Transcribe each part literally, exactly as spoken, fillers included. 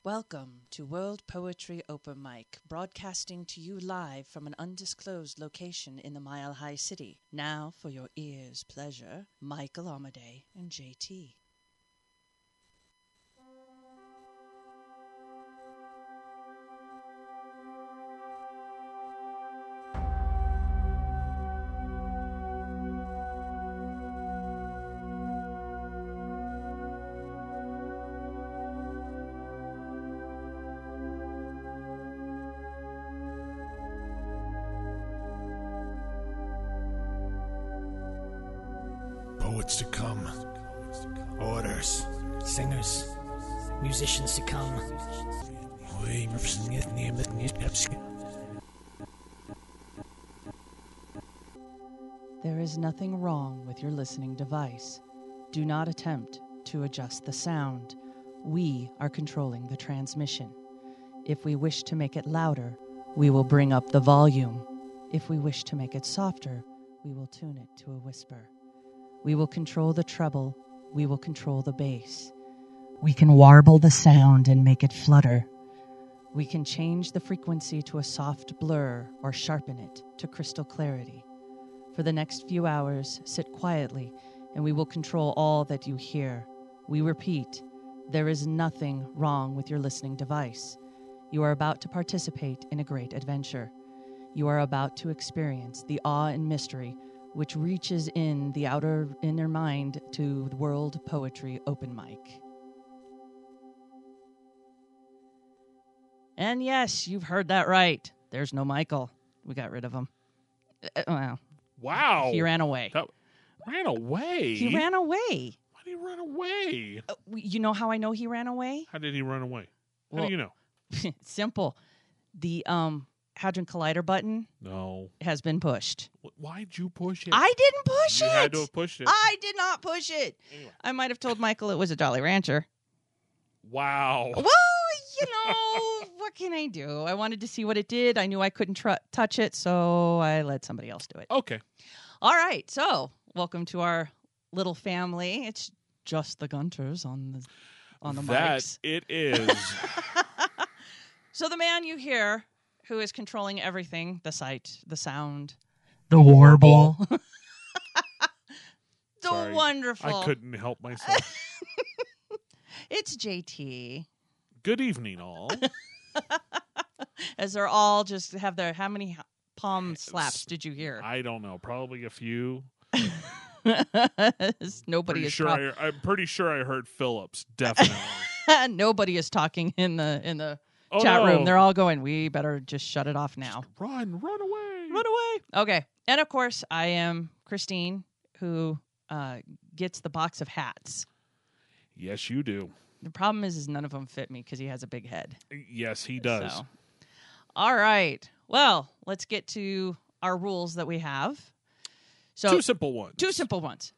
Welcome to World Poetry Open Mic, broadcasting to you live from an undisclosed location in the Mile High City. Now, for your ears' pleasure, Michael Amadei and J T. Poets to come. Orders. Singers. Musicians to come. There is nothing wrong with your listening device. Do not attempt to adjust the sound. We are controlling the transmission. If we wish to make it louder, we will bring up the volume. If we wish to make it softer, we will tune it to a whisper. We will control the treble. We will control the bass. We can warble the sound and make it flutter. We can change the frequency to a soft blur or sharpen it to crystal clarity. For the next few hours, sit quietly, and we will control all that you hear. We repeat, there is nothing wrong with your listening device. You are about to participate in a great adventure. You are about to experience the awe and mystery which reaches in the outer inner mind to the World Poetry Open Mic. And yes, you've heard that right. There's no Michael. We got rid of him. Uh, well, Wow. he ran away. That ran away? He ran away. Why did he run away? Uh, you know how I know he ran away? How did he run away? How Well- do you know? Simple. The um, Hadron Collider button No. has been pushed. Wh- Why'd you push it? I didn't push you it. had to have pushed it. I did not push it. Anyway. I might have told Michael it was a Jolly Rancher. Wow. Well, you know, what can I do? I wanted to see what it did. I knew I couldn't tr- touch it, so I let somebody else do it. Okay. All right, so welcome to our little family. It's just the Gunters on the on the That mics. it is. So the man you hear, who is controlling everything, the sight, the sound, The warble. the Sorry. wonderful. I couldn't help myself. It's J T. Good evening, all. As they're all just have their, how many palm slaps did you hear? I don't know. Probably a few. Nobody Pretty is sure talking. I, I'm pretty sure I heard Phillips. Definitely. Nobody is talking in the in the Oh, chat no. room. They're all going, we better just shut it off now. Run, run away. Run away. Okay. And of course, I am Christine, who uh, gets the box of hats. Yes, you do. The problem is, is none of them fit me because he has a big head. Yes, he does. So. All right. Well, let's get to our rules that we have. So Two simple ones. two simple ones.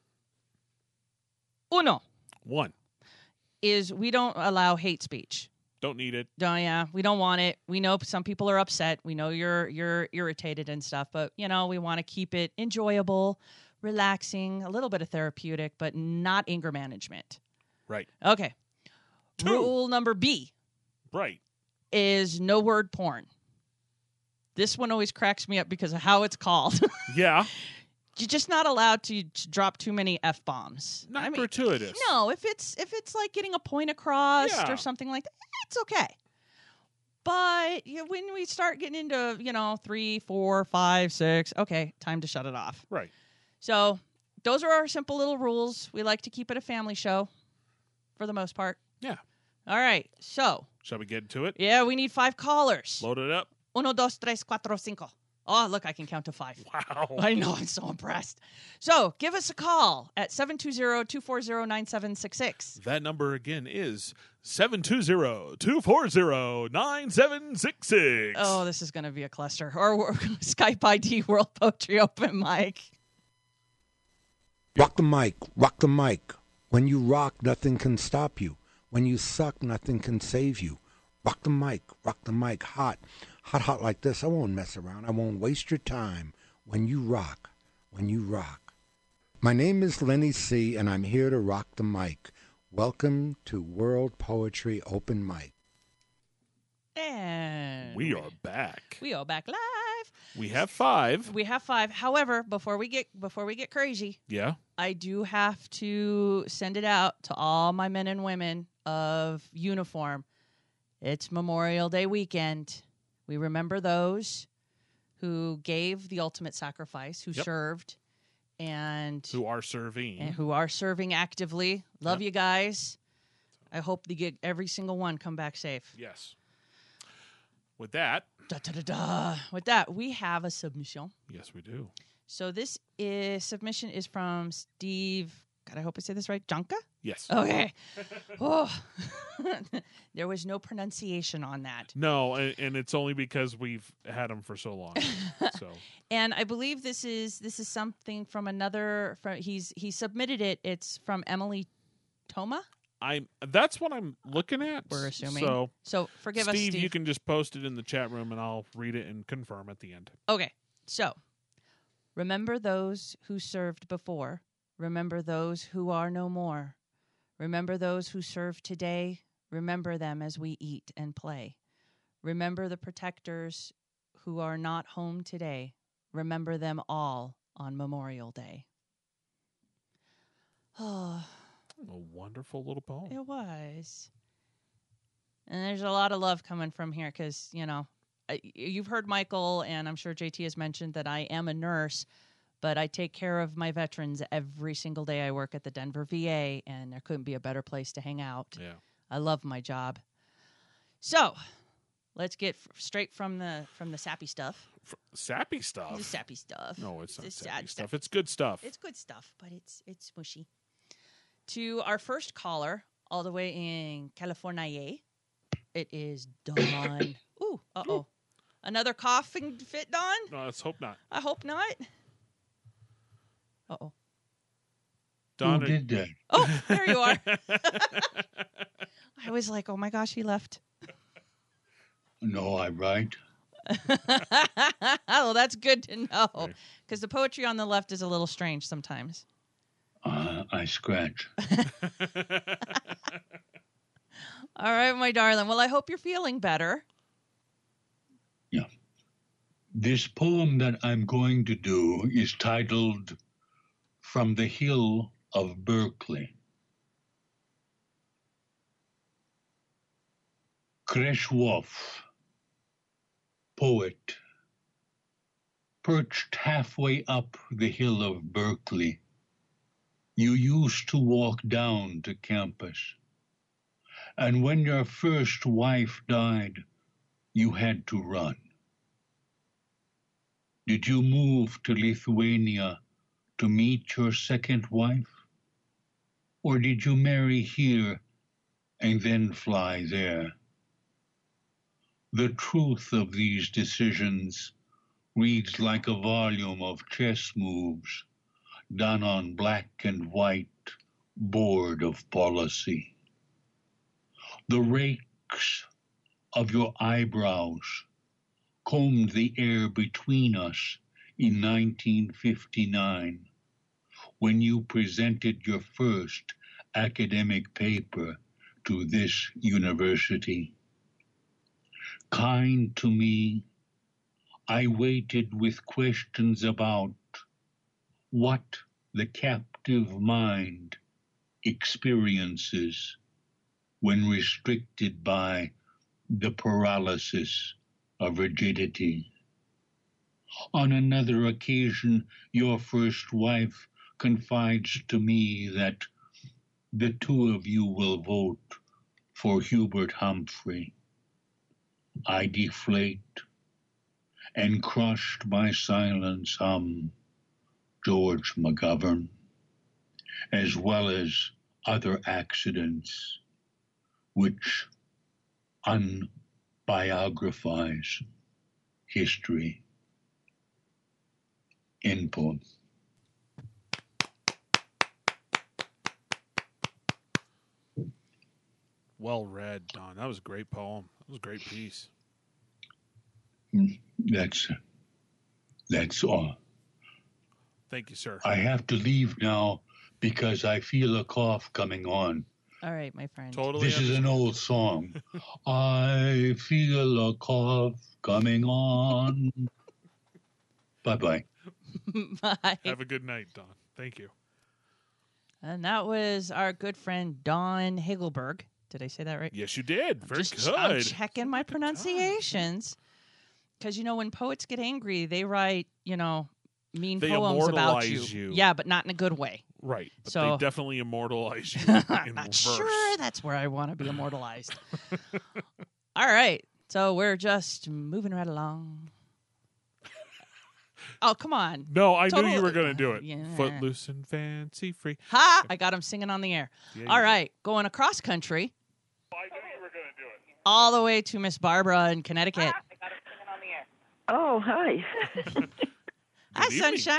Uno One. is we don't allow hate speech. Don't need it. Oh yeah, we don't want it. We know some people are upset. We know you're you're irritated and stuff, but you know, we want to keep it enjoyable, relaxing, a little bit of therapeutic, but not anger management. Right. Okay. Two. Rule number B Right. is no word porn. This one always cracks me up because of how it's called. Yeah. You're just not allowed to, to drop too many F-bombs. Not I mean, gratuitous. no, if it's if it's like getting a point across Yeah. or something like that, it's okay. But you know, when we start getting into, you know, three, four, five, six, okay, time to shut it off. Right. So those are our simple little rules. We like to keep it a family show for the most part. Yeah. All right. So, Shall we get into it? yeah, we need five callers. Load it up. Uno, dos, tres, cuatro, cinco. Oh, look, I can count to five. Wow. I know, I'm so impressed. So give us a call at seven two zero, two four zero, nine seven six six. That number again is seven two zero, two four zero, nine seven six six. Oh, this is going to be a cluster. Or, or Skype I D World Poetry Open Mic. Rock the mic, rock the mic. When you rock, nothing can stop you. When you suck, nothing can save you. Rock the mic, rock the mic, hot. Hot, hot like this. I won't mess around. I won't waste your time. When you rock, when you rock. My name is Lenny C., and I'm here to rock the mic. Welcome to World Poetry Open Mic. And We are back. we are back live. We have five. We have five. However, before we get before we get crazy, Yeah. I do have to send it out to all my men and women of uniform. It's Memorial Day weekend. We remember those who gave the ultimate sacrifice, who Yep. served, and Who are serving. and who are serving actively. Love Yep. you guys. I hope you get every single one come back safe. Yes. With that, Da, da, da, da. With that, we have a submission. yes, we do. So this is submission is from Steve. God, I hope I say this right. Janka? Yes. Okay. Oh, there was no pronunciation on that. No, and, and it's only because we've had them for so long. So And I believe this is this is something from another. From he's he submitted it. It's from Emily Toma. I'm. That's what I'm looking at. We're assuming. So, So forgive us, Steve, Steve. you can just post it in the chat room, and I'll read it and confirm at the end. Okay. So remember those who served before. Remember those who are no more. Remember those who serve today. Remember them as we eat and play. Remember the protectors who are not home today. Remember them all on Memorial Day. Oh, A wonderful little poem. it was. And there's a lot of love coming from here because, you know, I, you've heard Michael, and I'm sure J T has mentioned that I am a nurse, but I take care of my veterans every single day. I work at the Denver V A, and there couldn't be a better place to hang out. Yeah. I love my job. So let's get f- straight from the from the sappy stuff. F- sappy stuff. The sappy stuff. No, it's not It's sappy sad stuff. stuff. It's good stuff. It's good stuff, but it's it's mushy. To our first caller, all the way in California, it is Dawn. Ooh, uh oh. Another coughing fit, Dawn? no, let's hope not. I hope not. Uh oh. Don, Who did that? Oh, there you are. I was like, oh my gosh, he left. No, I write. Oh, that's good to know. Okay. Because the poetry on the left is a little strange sometimes. Uh, I scratch. All right, my darling. Well, I hope you're feeling better. Yeah. This poem that I'm going to do is titled From the Hill of Berkeley. Kreshwoff, poet, perched halfway up the hill of Berkeley, you used to walk down to campus. And when your first wife died, you had to run. Did you move to Lithuania to meet your second wife? Or did you marry here and then fly there? The truth of these decisions reads like a volume of chess moves done on black and white board of policy. The rakes of your eyebrows combed the air between us in nineteen fifty-nine when you presented your first academic paper to this university. Kind to me, I waited with questions about what the captive mind experiences when restricted by the paralysis of rigidity. On another occasion, your first wife confides to me that the two of you will vote for Hubert Humphrey. I deflate and crushed by silence hum George McGovern, as well as other accidents which unbiographize history. End poem. Well read, Don. That was a great poem. That was a great piece. That's that's all. Thank you, sir. I have to leave now because I feel a cough coming on. All right, my friend. Totally. This is an old song. I feel a cough coming on. Bye-bye. Bye. Have a good night, Don. Thank you. And that was our good friend Don Hagelberg. Did I say that right? Yes, you did. Very Just, good. I'm checking my pronunciations. Because, you know, when poets get angry, they write, you know, mean They poems about you. immortalize you. Yeah, but not in a good way. Right. But So- they definitely immortalize you I'm in not verse. sure that's where I want to be immortalized. All right. So we're just moving right along. Oh, come on. No, I Total- knew you were going to do it. Yeah. Footloose and fancy free. Ha! I got him singing on the air. Yeah, All you right. Going across country. I knew you were going to do it. All the way to Miss Barbara in Connecticut. Oh, hi. Hi, evening. Sunshine.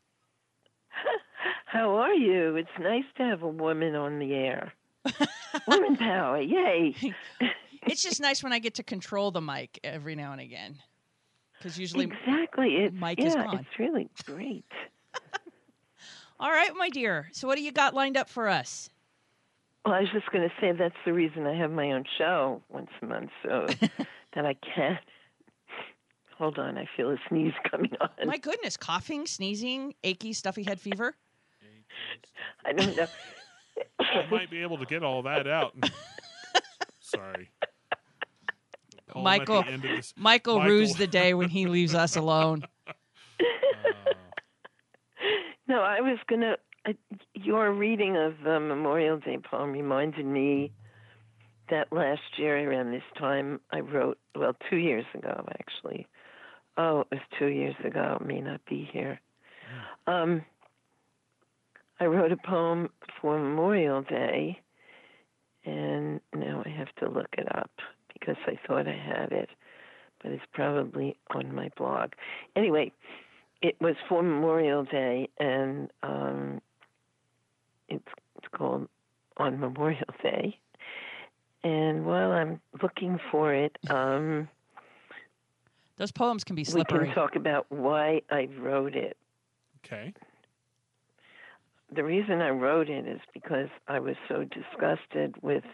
How are you? It's nice to have a woman on the air. Woman power, yay. It's just nice when I get to control the mic every now and again. Because usually, Exactly. It's, Mike yeah, is gone. it's really great. all right, my dear. So what do you got lined up for us? Well, I was just going to say that's the reason I have my own show once a month, so that I can. Hold on, I feel a sneeze coming on. My goodness, coughing, sneezing, achy, stuffy head fever. I don't know. I might be able to get all that out. Sorry. Call him at Michael, the end of this- Michael, Michael. rues the day when he leaves us alone. Uh, No, I was going to. Uh, your reading of the Memorial Day poem reminded me that last year around this time I wrote, well, two years ago, actually. Oh, it was two years ago. It may not be here. Um, I wrote a poem for Memorial Day, and now I have to look it up because I thought I had it, but it's probably on my blog. Anyway, it was for Memorial Day, and um, it's, it's called On Memorial Day. And while I'm looking for it, um, Those poems can be we slippery. can talk about why I wrote it. okay. The reason I wrote it is because I was so disgusted with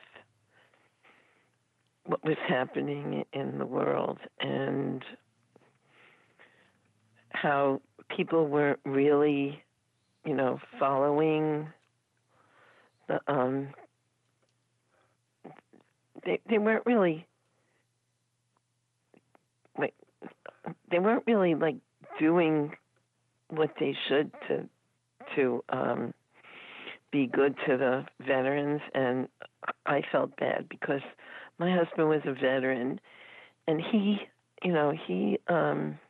what was happening in the world and how people weren't really, you know, following the um they they weren't really like they weren't really like doing what they should to to um be good to the veterans, and I felt bad because my husband was a veteran, and he, you know, he um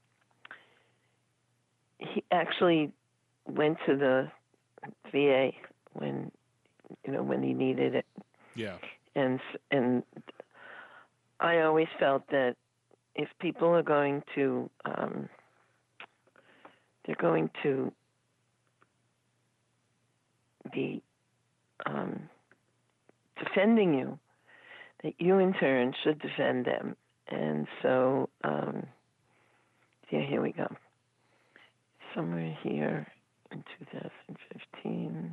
he actually went to the V A when, you know, when he needed it. Yeah. And and I always felt that if people are going to, um, they're going to be um, defending you, that you in turn should defend them. And so, um, yeah, here we go. Somewhere here in two thousand fifteen.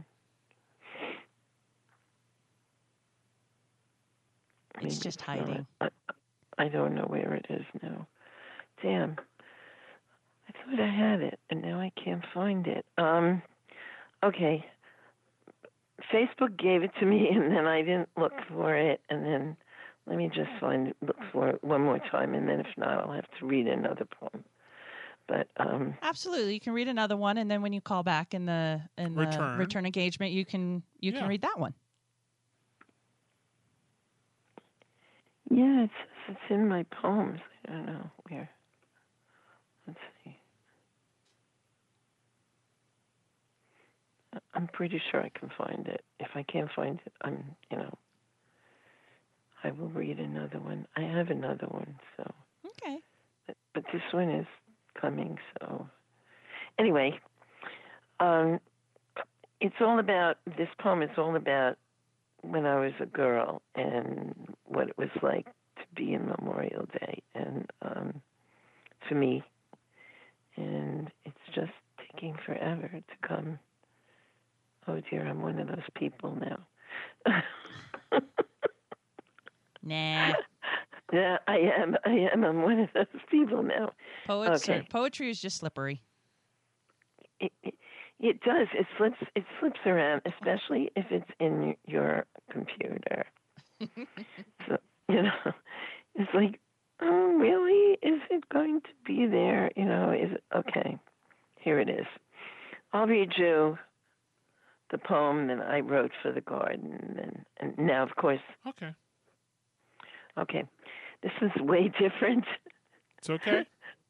It's Maybe just not. hiding. I, I don't know where it is now. Damn. I thought I had it, and now I can't find it. Um, okay. Facebook gave it to me, and then I didn't look for it, and then let me just find it, look for it one more time, and then if not, I'll have to read another poem. But um, Absolutely, you can read another one, and then when you call back in the in the Return. return engagement, you can you Yeah. can read that one. yeah, it's it's in my poems. I don't know where. Let's see. I'm pretty sure I can find it. If I can't find it, I'm, you know, I will read another one. I have another one, so. Okay. But, but this one is coming, so. Anyway, um, it's all about, this poem is all about when I was a girl and what it was like to be in Memorial Day and um, for me. And it's just taking forever to come. Oh dear, I'm one of those people now. Nah. Yeah, I am. I am. I'm one of those people now. Poets Okay. are, poetry is just slippery. It, it, it does. It slips. It slips around, especially if it's in your computer. So you know, it's like, oh, really? Is it going to be there? You know, is it okay? Here it is. I'll read you the poem that I wrote for the garden, and, and now, of course, Okay. okay, this is way different. It's okay.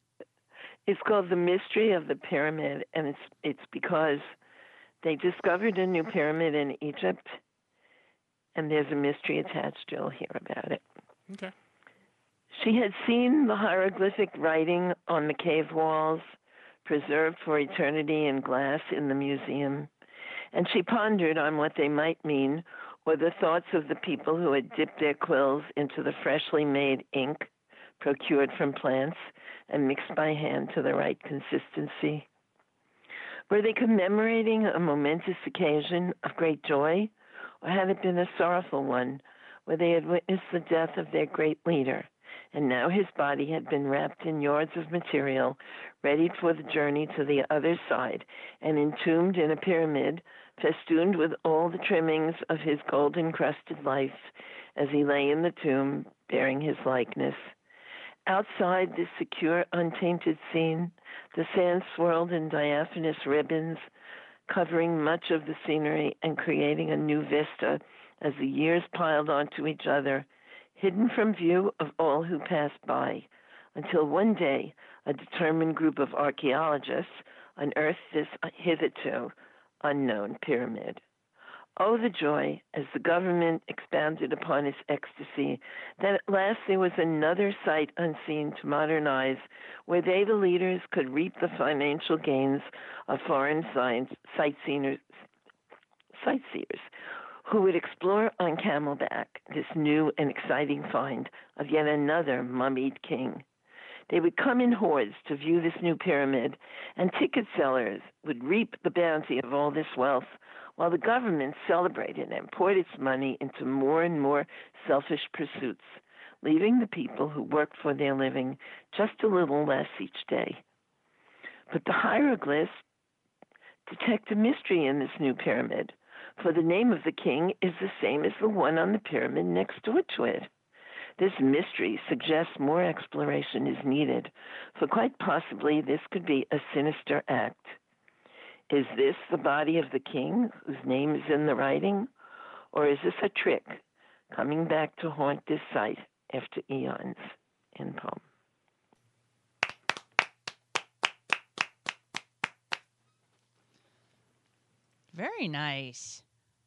It's called The Mystery of the Pyramid, and it's it's because they discovered a new pyramid in Egypt, and there's a mystery attached. You'll hear about it. Okay. She had seen the hieroglyphic writing on the cave walls, preserved for eternity in glass in the museum, and she pondered on what they might mean, or the thoughts of the people who had dipped their quills into the freshly made ink procured from plants and mixed by hand to the right consistency. Were they commemorating a momentous occasion of great joy, or had it been a sorrowful one, where they had witnessed the death of their great leader, and now his body had been wrapped in yards of material, ready for the journey to the other side, and entombed in a pyramid, festooned with all the trimmings of his gold-encrusted life, as he lay in the tomb, bearing his likeness. Outside this secure, untainted scene, the sand swirled in diaphanous ribbons, covering much of the scenery and creating a new vista as the years piled onto each other, hidden from view of all who passed by, until one day a determined group of archaeologists unearthed this hitherto unknown pyramid. Oh, the joy as the government expounded upon its ecstasy, that at last there was another sight unseen to modernize, where they, the leaders, could reap the financial gains of foreign science, sightseers, sightseers who would explore on camelback this new and exciting find of yet another mummied king. They would come in hordes to view this new pyramid, and ticket sellers would reap the bounty of all this wealth, while the government celebrated and poured its money into more and more selfish pursuits, leaving the people who worked for their living just a little less each day. But the hieroglyphs detect a mystery in this new pyramid, for the name of the king is the same as the one on the pyramid next door to it. This mystery suggests more exploration is needed, for quite possibly this could be a sinister act. Is this the body of the king whose name is in the writing? Or is this a trick coming back to haunt this site after eons? End poem. Very nice.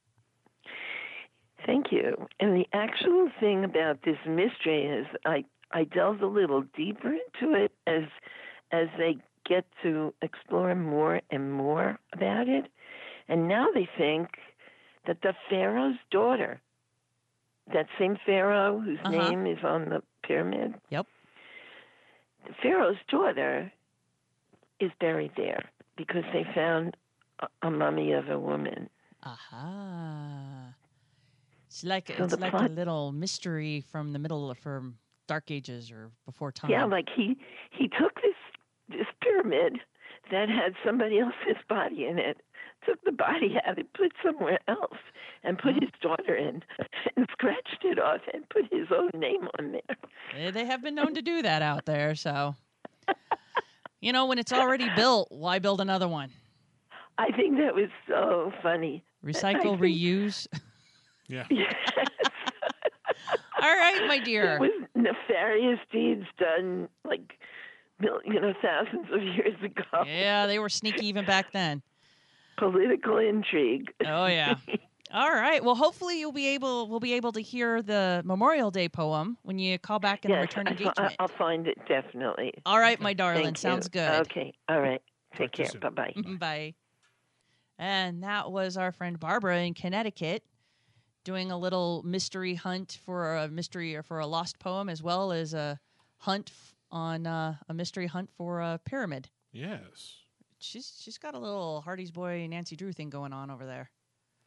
Thank you. And the actual thing about this mystery is I, I delved a little deeper into it as as they get to explore more and more about it. And now they think that the pharaoh's daughter, that same pharaoh whose Uh-huh. name is on the pyramid, Yep. the pharaoh's daughter is buried there because they found a, a mummy of a woman. Aha. It's like So it's the like a plot- little mystery from the middle of from Dark Ages or before time. Yeah, like he he took this this pyramid that had somebody else's body in it, took the body out and put somewhere else, and put his daughter in, and scratched it off and put his own name on there. Eh, They have been known to do that out there, so you know, when it's already built, why build another one? I think that was so funny. Recycle, I think- reuse. Yeah. Yes. All right, my It dear. was nefarious deeds done like mil- you know thousands of years ago. Yeah, they were sneaky even back then. Political intrigue. Oh yeah. All right. Well, hopefully you'll be able we'll be able to hear the Memorial Day poem when you call back in the Yes, return I fi- engagement. I'll find it definitely. All right, my darling. Thank Sounds you. good. Okay. All right. Take Talk to you care. soon. Bye bye. Bye. And that was our friend Barbara in Connecticut doing a little mystery hunt for a mystery or for a lost poem, as well as a hunt f- on uh, a mystery hunt for a pyramid. Yes. She's she's got a little Hardy's boy Nancy Drew thing going on over there.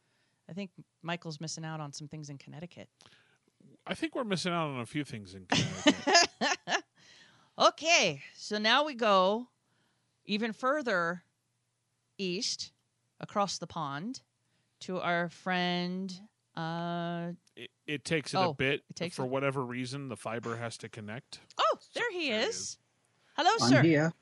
I think Michael's missing out on some things in Connecticut. I think we're missing out on a few things in Connecticut. Okay, so now we go even further east, across the pond, to our friend. Uh, it, it takes it oh, a bit. it takes for it- whatever reason, the fiber has to connect. oh, there he there he is. is. Hello, I'm sir. here.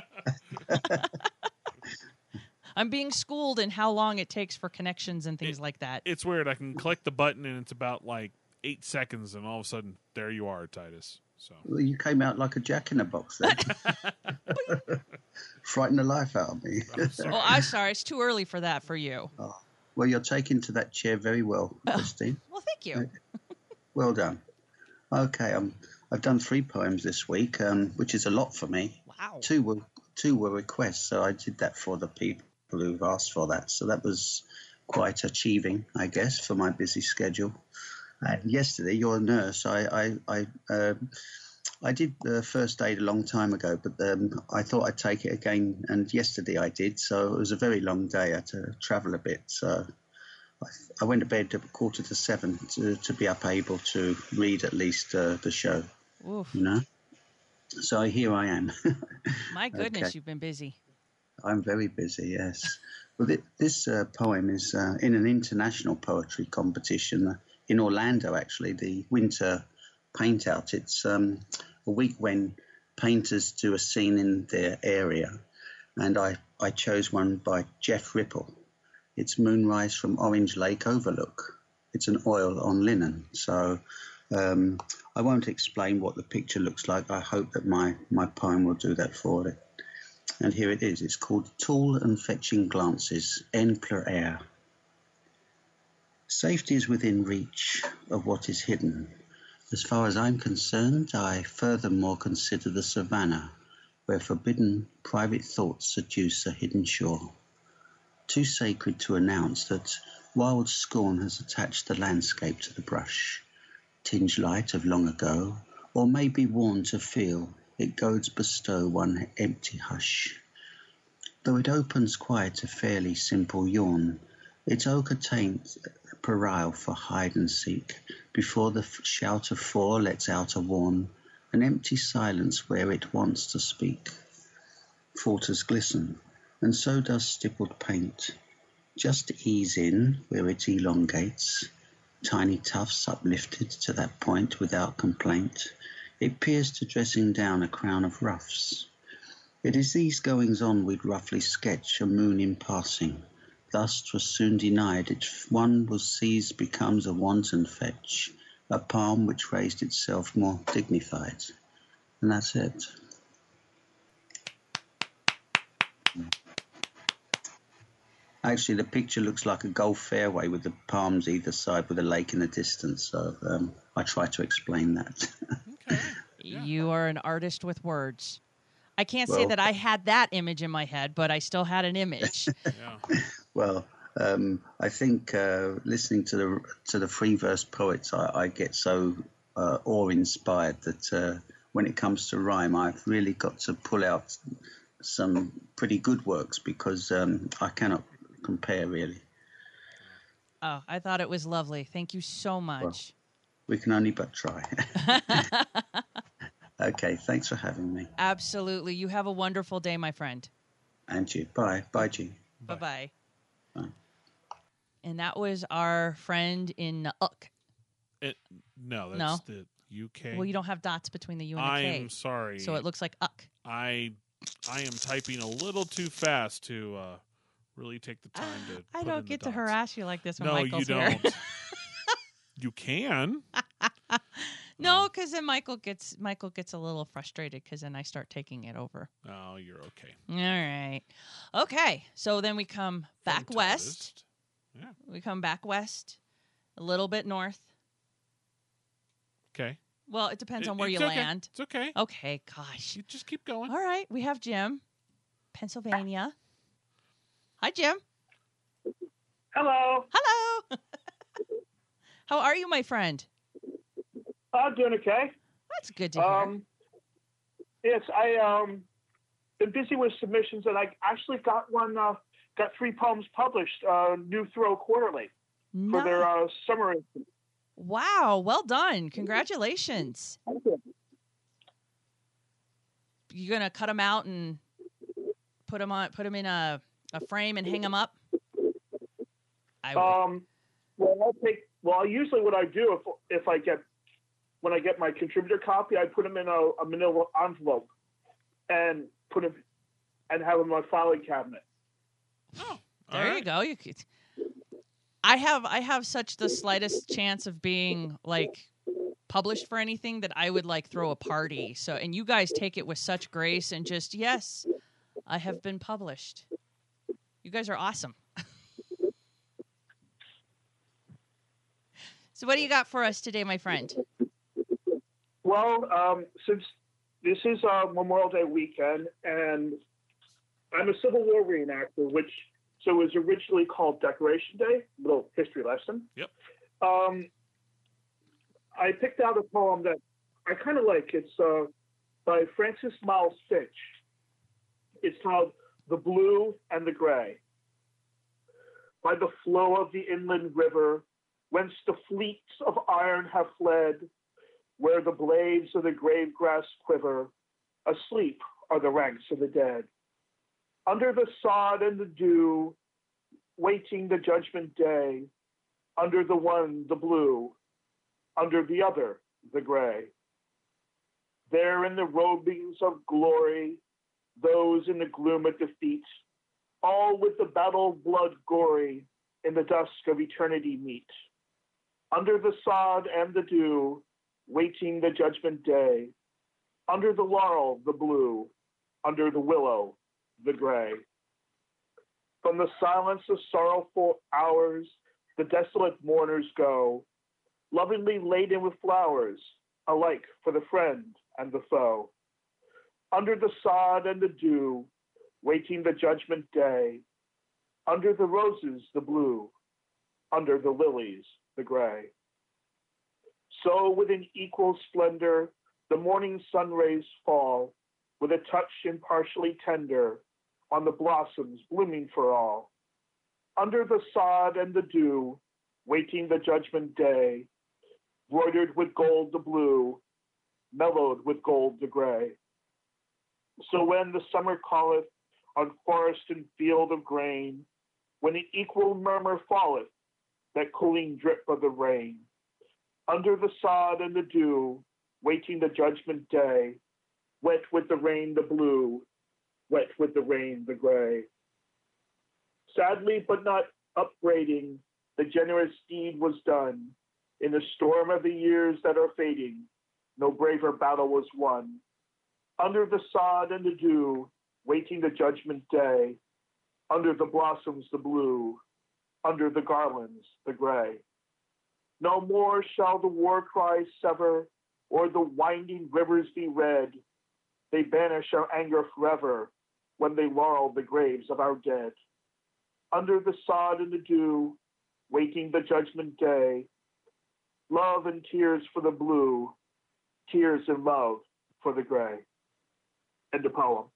I'm being schooled in how long it takes for connections and things It- like that. It's weird. I can click the button and it's about like eight seconds, and all of a sudden, there you are, Titus. So Well, you came out like a jack in a box there. Frightened the life out of me. I'm sorry. Oh, I'm sorry. It's too early for that for you. Well, you're taking to that chair very well, Christine. Well, thank you. Well done. Okay, um, I've done three poems this week, um, which is a lot for me. Wow. Two were two were requests, so I did that for the people who've asked for that. So that was quite achieving, I guess, for my busy schedule. And yesterday, you're a nurse. I I I, uh, I did the first aid a long time ago, but um, I thought I'd take it again. And yesterday I did, so it was a very long day. I had to travel a bit, so I, I went to bed at a quarter to seven to to be up able to read at least uh, the show. Oof. You know. So here I am. My goodness, Okay. you've been busy. I'm very busy, yes. Well, th- this uh, poem is uh, in an international poetry competition uh, in Orlando, actually, the Winter Paint Out. It's um, a week when painters do a scene in their area, and I, I chose one by Jeff Ripple. It's Moonrise from Orange Lake Overlook. It's an oil on linen, so um, I won't explain what the picture looks like. I hope that my, my poem will do that for it. And here it is. It's called Tall and Fetching Glances, En Pleur Air. Safety is within reach of what is hidden. As far as I'm concerned, I furthermore consider the savannah, where forbidden private thoughts seduce a hidden shore. Too sacred to announce that wild scorn has attached the landscape to the brush, tinged light of long ago, or may be worn to feel it goads bestow one empty hush. Though it opens quite a fairly simple yawn, its oak attains a perile for hide and seek, before the f- shout of four lets out a warn, an empty silence where it wants to speak. Falters glisten, and so does stippled paint. Just ease in where it elongates, tiny tufts uplifted to that point without complaint. It peers to dressing down a crown of ruffs. It is these goings-on we'd roughly sketch a moon in passing. Thus 'twas soon denied, if one was seized becomes a wanton fetch, a palm which raised itself more dignified. And that's it. Actually, the picture looks like a golf fairway with the palms either side with a lake in the distance, so um, I try to explain that. Okay. Yeah. You are an artist with words. I can't say Well- that I had that image in my head, but I still had an image. Yeah. Well, um, I think uh, listening to the to the free verse poets, I, I get so uh, awe-inspired that uh, when it comes to rhyme, I've really got to pull out some pretty good works because um, I cannot compare really. Oh, I thought it was lovely. Thank you so much. We can only but try. Okay, thanks for having me. Absolutely. You have a wonderful day, my friend. And you. Bye. Bye, G. Bye-bye. Bye. And that was our friend in Uck. It, no, that's No. the U K. Well, you don't have dots between the U and the K. I'm sorry. So it looks like Uck. I I am typing a little too fast to uh, really take the time to. I put don't in the get to dots. harass you like this when No, Michael's you here. don't. You can. No, because then Michael gets Michael gets a little frustrated because then I start taking it over. Oh, you're okay. All right. Okay. So then we come back From west. Toast. Yeah. We come back west, a little bit north. Okay. Well, it depends It- on where it's you okay. land. It's okay. Okay, gosh. You just keep going. All right. We have Jim, Pennsylvania. Hi, Jim. Hello. Hello. How are you, my friend? I'm doing okay. That's good to hear. Um, yes, I um been busy with submissions, and I actually got one. Uh, got three poems published. Uh, New Throw Quarterly. No. for their uh, summer. Wow, well done. Congratulations. You going to cut them out and put them on put them in a, a frame and hang them up? I would. Um, well, I'll take. Well, usually what I do if if I get when I get my contributor copy, I put them in a, a manila envelope and put them and have them in my filing cabinet. Oh, There all you right. go. You could. I have I have such the slightest chance of being like published for anything that I would like throw a party. So and you guys take it with such grace and just yes, I have been published. You guys are awesome. So what do you got for us today, my friend? Well, um, since this is uh, Memorial Day weekend, and I'm a Civil War reenactor, which so it was originally called Decoration Day. Little history lesson. Yep. Um, I picked out a poem that I kind of like. It's uh, by Francis Miles Finch. It's called "The Blue and the Gray." By the flow of the inland river, whence the fleets of iron have fled, where the blades of the grave grass quiver, asleep are the ranks of the dead. Under the sod and the dew, waiting the judgment day, under the one the blue, under the other the gray. There in the robings of glory, those in the gloom of defeat, all with the battle blood gory, in the dusk of eternity meet. Under the sod and the dew, waiting the judgment day, under the laurel the blue, under the willow the gray. From the silence of sorrowful hours, the desolate mourners go, lovingly laden with flowers, alike for the friend and the foe. Under the sod and the dew, waiting the judgment day, under the roses the blue, under the lilies the gray. So with an equal splendor, the morning sun rays fall, with a touch impartially tender, on the blossoms blooming for all. Under the sod and the dew, waiting the judgment day, broidered with gold the blue, mellowed with gold the gray. So when the summer calleth on forest and field of grain, when an equal murmur falleth, that cooling drip of the rain, under the sod and the dew, waiting the judgment day, wet with the rain the blue, wet with the rain the gray. Sadly but not upbraiding, the generous deed was done. In the storm of the years that are fading, no braver battle was won. Under the sod and the dew, waiting the judgment day, under the blossoms the blue, under the garlands the gray. No more shall the war cry sever, or the winding rivers be red. They banish our anger forever, when they laurel the graves of our dead. Under the sod and the dew, waiting the judgment day, love and tears for the blue, tears and love for the gray. End of poem.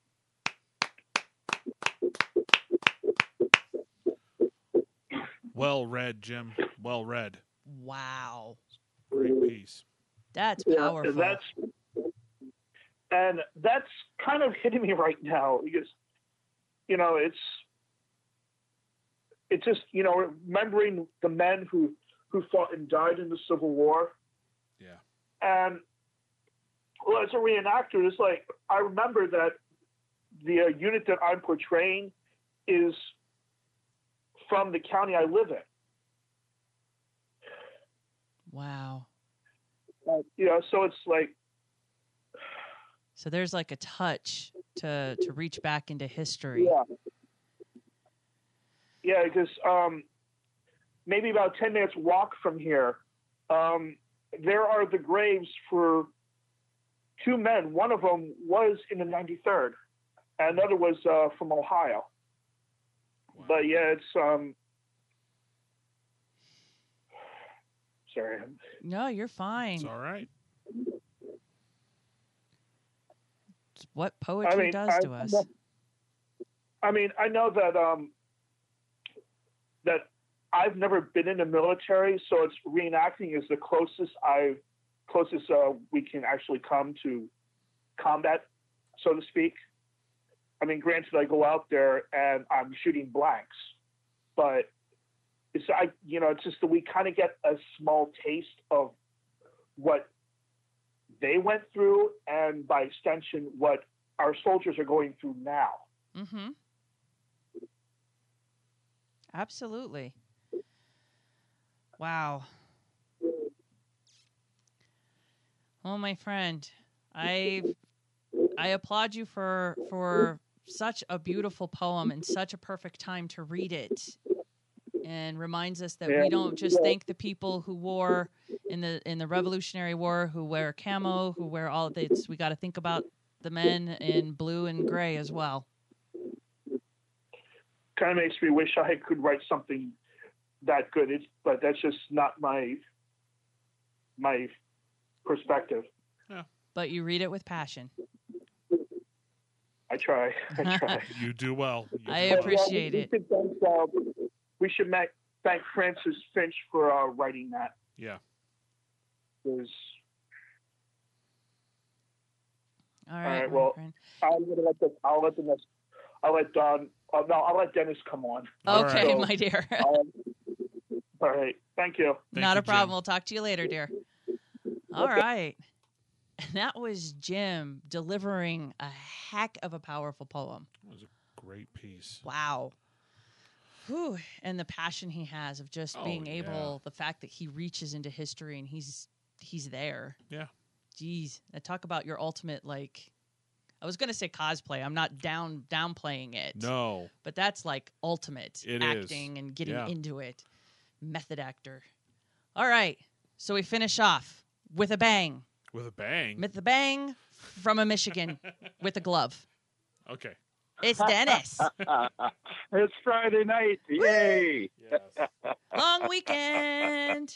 Well read, Jim. Well read. Wow. Great piece. That's Yeah, powerful. and that's and that's kind of hitting me right now because, you know, it's it's just, you know, remembering the men who who fought and died in the Civil War. Yeah. And well, as a reenactor, it's like I remember that the uh, unit that I'm portraying is from the county I live in. Wow. Uh, you know, so it's like, So there's like a touch to to reach back into history. yeah, yeah, because um, maybe about ten minutes walk from here, um, there are the graves for two men. One of them was in the ninety-third, and another was uh, from Ohio. Wow. But yeah, it's um, sorry. No, you're fine. It's all right. It's what poetry I mean, does I, to us. I mean, I know that um, that I've never been in the military, so it's reenacting is the closest I've closest uh, we can actually come to combat, so to speak. I mean, granted, I go out there and I'm shooting blanks, but it's I you know it's just that we kind of get a small taste of what they went through, and by extension, what our soldiers are going through now. Mm-hmm. Absolutely. Wow. Well, my friend, I I applaud you for for such a beautiful poem and such a perfect time to read it, and reminds us that we don't just thank the people who wore in the in the Revolutionary War, who wear camo, who wear all of this. We got to think about the men in blue and gray as well. Kind of makes me wish I could write something that good, it's, but that's just not my my perspective. Yeah. But you read it with passion. I try. I try. You do well. You I do well. appreciate we, it. We should thank, uh, we should ma- thank Francis Finch for uh, writing that. Yeah. Was All all right, right. my Well, friend. I'm gonna let the I'll let the next I'll let Don. Uh, no, I'll let Dennis come on. All Okay, So, my dear. um, all right. Thank you. Thank Not you, a problem. Jim. We'll talk to you later, dear. All right. That was Jim delivering a heck of a powerful poem. That was a great piece. Wow. Whew. And the passion he has of just Oh, being yeah. able, the fact that he reaches into history and he's he's there. Yeah. Jeez. I talk about your ultimate, like, I was going to say cosplay. I'm not down downplaying it. No. But that's like ultimate It is. acting and getting Yeah. into it. Method actor. All right. So we finish off with a bang. With a bang. With a bang from a Michigan with a glove. Okay. It's Dennis. It's Friday night. Yay. Yes. Long weekend.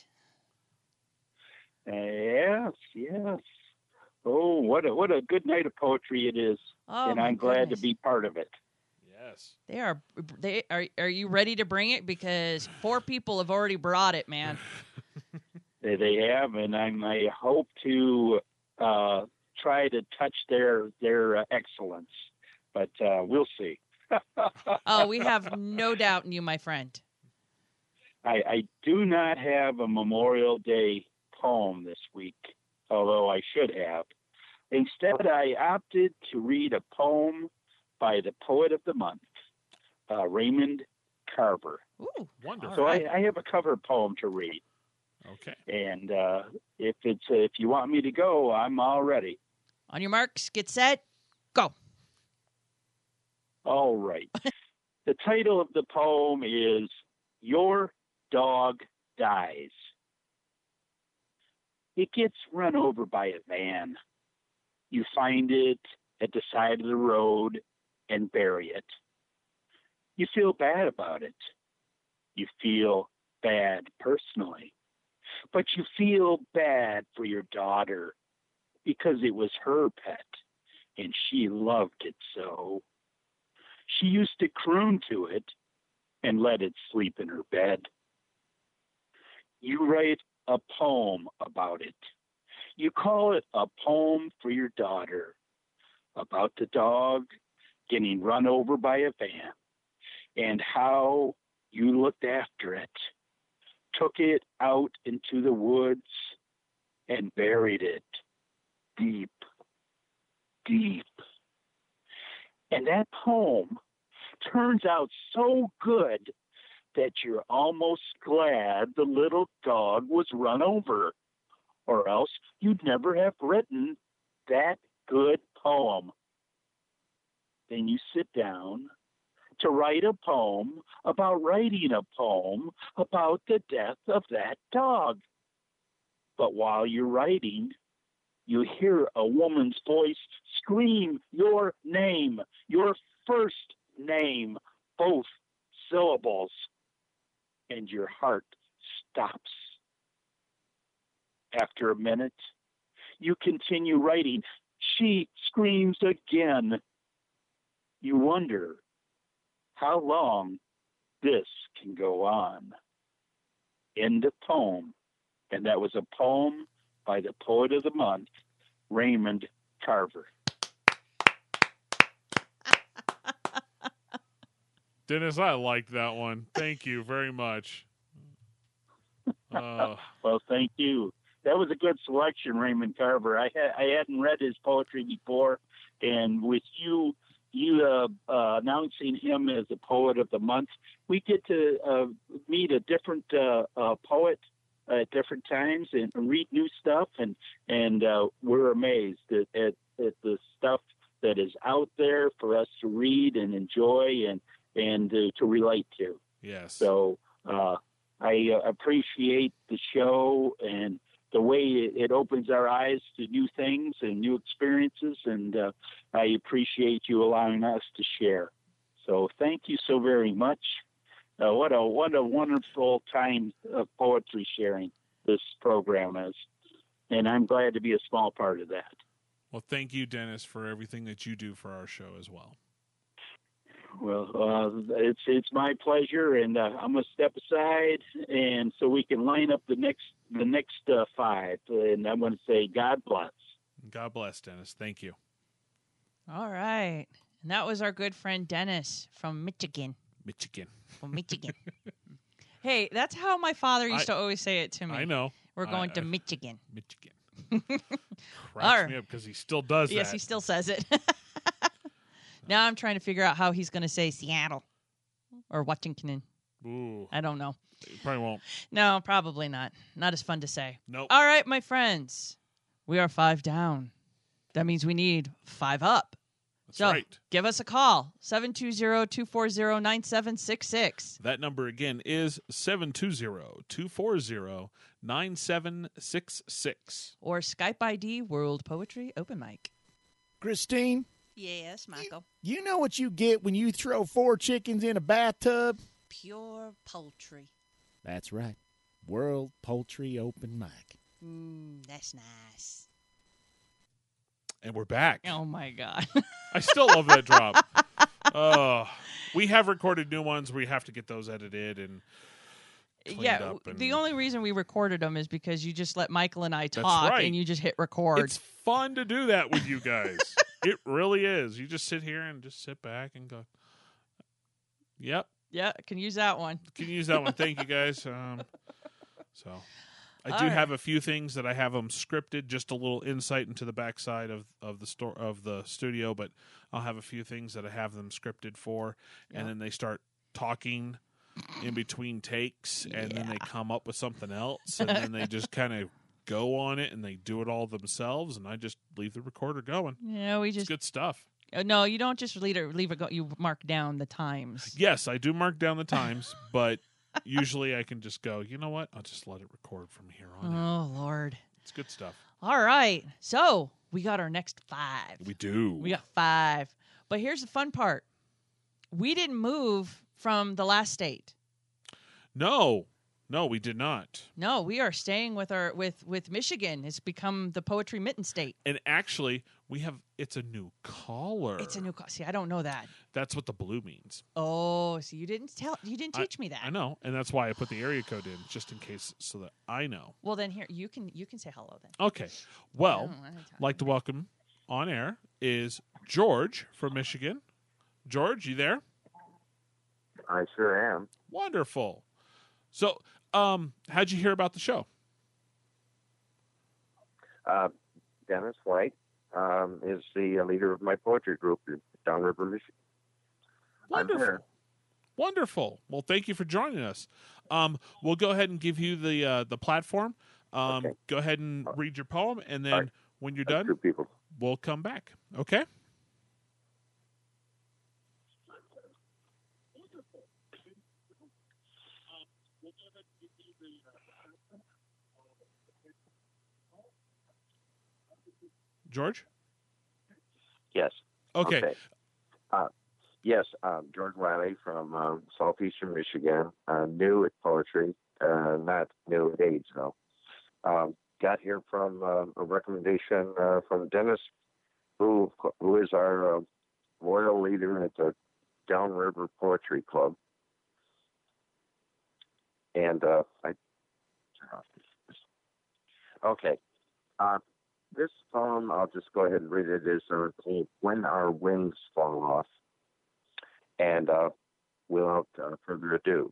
Yes, yes. Oh, what a what a good night of poetry it is. Oh, and my I'm glad goodness. to be part of it. Yes. They are they are are you ready to bring it? Because four people have already brought it, man. They, they have, and I'm, I hope to uh, try to touch their their uh, excellence, but uh, we'll see. Oh, we have no doubt in you, my friend. I, I do not have a Memorial Day poem this week, although I should have. Instead, I opted to read a poem by the poet of the month, uh, Raymond Carver. Ooh, Wonderful. So right. I, I have a cover poem to read, Okay. and uh, if it's uh, if you want me to go, I'm all ready. On your marks, get set, go. All right. The title of the poem is Your Dog Dies. It gets run over by a van. You find it at the side of the road and bury it. You feel bad about it. You feel bad personally. But you feel bad for your daughter because it was her pet and she loved it so. She used to croon to it and let it sleep in her bed. You write a poem about it. You call it a poem for your daughter, about the dog getting run over by a van and how you looked after it, took it out into the woods and buried it deep, deep. And that poem turns out so good that you're almost glad the little dog was run over, or else you'd never have written that good poem. Then you sit down to write a poem about writing a poem about the death of that dog. But while you're writing, you hear a woman's voice scream your name, your first name, both syllables, and your heart stops. After a minute, you continue writing. She screams again. You wonder how long this can go on. End of poem. And that was a poem by the poet of the month, Raymond Carver. Dennis, I like that one. Thank you very much. Uh, well, thank you. That was a good selection, Raymond Carver. I had I hadn't read his poetry before, and with you you uh, uh, announcing him as the poet of the month, we get to uh, meet a different uh, uh, poet at different times and read new stuff, and and uh, we're amazed at, at at the stuff that is out there for us to read and enjoy and and uh, to relate to. yes. So uh, I uh, appreciate the show and the way it, it opens our eyes to new things and new experiences, and uh, I appreciate you allowing us to share. So thank you so very much. Uh, what a what a wonderful time of poetry sharing this program is, and I'm glad to be a small part of that. Well, thank you, Dennis, for everything that you do for our show as well. Well, uh, it's it's my pleasure, and uh, I'm gonna step aside, and so we can line up the next the next uh, five, and I'm gonna say God bless. God bless, Dennis. Thank you. All right. And that was our good friend Dennis from Michigan. Michigan. From Michigan. Hey, that's how my father used I- to always say it to me. I know. We're going I- to I- Michigan. Michigan. All Cracks right. me up because he still does Yes, that. he still says it. Now I'm trying to figure out how he's going to say Seattle or Washington. Ooh, I don't know. he probably won't. No, probably not. Not as fun to say. Nope. All right, my friends. We are five down. That means we need five up. That's so right. give us a call, seven two zero, two four zero, nine seven six six. That number again is seven two zero, two four zero, nine seven six six. Or Skype I D World Poetry Open Mic. Christine, Yes, Michael. you know what you get when you throw four chickens in a bathtub? Pure poultry. That's right. World Poultry Open Mic. Mm, that's nice. And we're back. Oh, my God. I still love that drop. Oh, we have recorded new ones. We have to get those edited and cleaned Yeah, up. w- And the only reason we recorded them is because you just let Michael and I talk right. and you just hit record. It's fun to do that with you guys. It really is. You just sit here and just sit back and go, yep, Yeah, can use that one. can use that one. Thank you, guys. Um, so I All do right. have a few things that I have them scripted, just a little insight into the backside of, of the store of the studio, but I'll have a few things that I have them scripted for, Yeah. and then they start talking in between takes, and then they come up with something else, and then they just kind of go on it, and they do it all themselves, and I just leave the recorder going. Yeah, we It's just good stuff. uh, no, you don't just leave it. Leave it go. You mark down the times. Yes, I do mark down the times, but usually I can just go, you know what? I'll just let it record from here on out. Oh Lord! It's good stuff. All right, so we got our next five. We do. We got five, but here's the fun part: we didn't move from the last state. No, no, we did not. No, we are staying with our with with Michigan. It's become the Poetry Mitten State. And actually, we have, it's a new caller. It's a new. co- See, I don't know that. That's what the blue means. Oh, so you didn't tell. You didn't I- teach me that. I know, and that's why I put the area code in, just in case, so that I know. Well, then here you can you can say hello then. Okay. Well, Oh, I tell like to welcome on air is George from Michigan. George, you there? I sure am. Wonderful. So, um, how'd you hear about the show? Uh, Dennis White um, is the uh, leader of my poetry group in Downriver, Michigan. I'm Wonderful. here. Wonderful. Well, thank you for joining us. Um, we'll go ahead and give you the uh, the platform. Um, Okay. Go ahead and read your poem, and then All right. when you're That's done, two people. we'll come back. Okay? George? Yes. Okay. Okay. Uh, yes, um, George Wiley from um, southeastern Michigan, uh, new at poetry, uh, not new at age, though. Um, got here from uh, a recommendation uh, from Dennis, who who is our uh, loyal leader at the Downriver Poetry Club. And uh, I turn off this. Okay. Uh, this poem, I'll just go ahead and read it. Is uh, called When Our Wings Fall Off. And uh, without uh, further ado,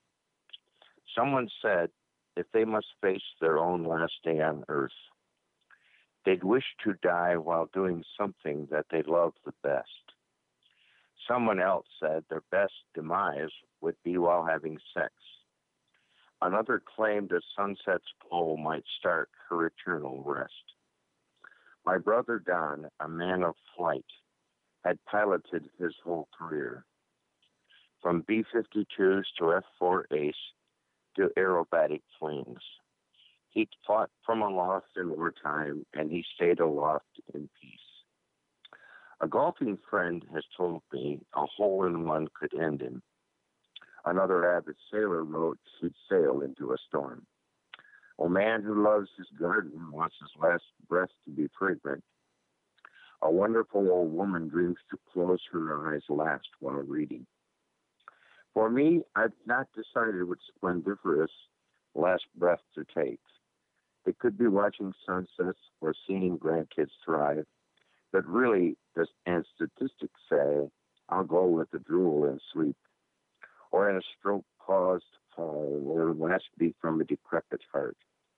someone said if they must face their own last day on earth, they'd wish to die while doing something that they love the best. Someone else said their best demise would be while having sex. Another claimed a sunset's glow might start her eternal rest. My brother Don, a man of flight, had piloted his whole career, from B fifty-twos to F four Ace to aerobatic planes. He fought from aloft in wartime, and he stayed aloft in peace. A golfing friend has told me a hole-in-one could end him. Another avid sailor wrote he'd sail into a storm. A man who loves his garden wants his last breath to be fragrant. A wonderful old woman dreams to close her eyes last while reading. For me, I've not decided which splendiferous last breath to take. It could be watching sunsets or seeing grandkids thrive, but really, and statistics say, I'll go with the drool and sleep, or in a stroke-caused fall, or last beat from a decrepit heart.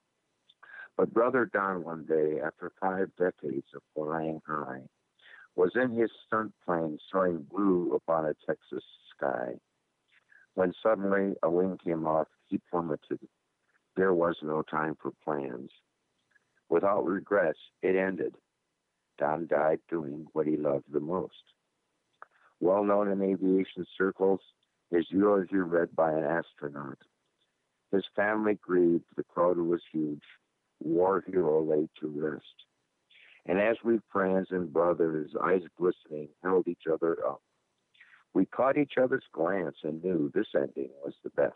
But Brother Don one day, after five decades of flying high, was in his stunt plane soaring blue upon a Texas sky. When suddenly a wing came off, he plummeted. There was no time for plans. Without regrets, it ended. Don died doing what he loved the most. Well known in aviation circles, his eulogy read by an astronaut. His family grieved, the crowd was huge. War hero laid to rest. And as we friends and brothers, eyes glistening, held each other up, we caught each other's glance and knew this ending was the best.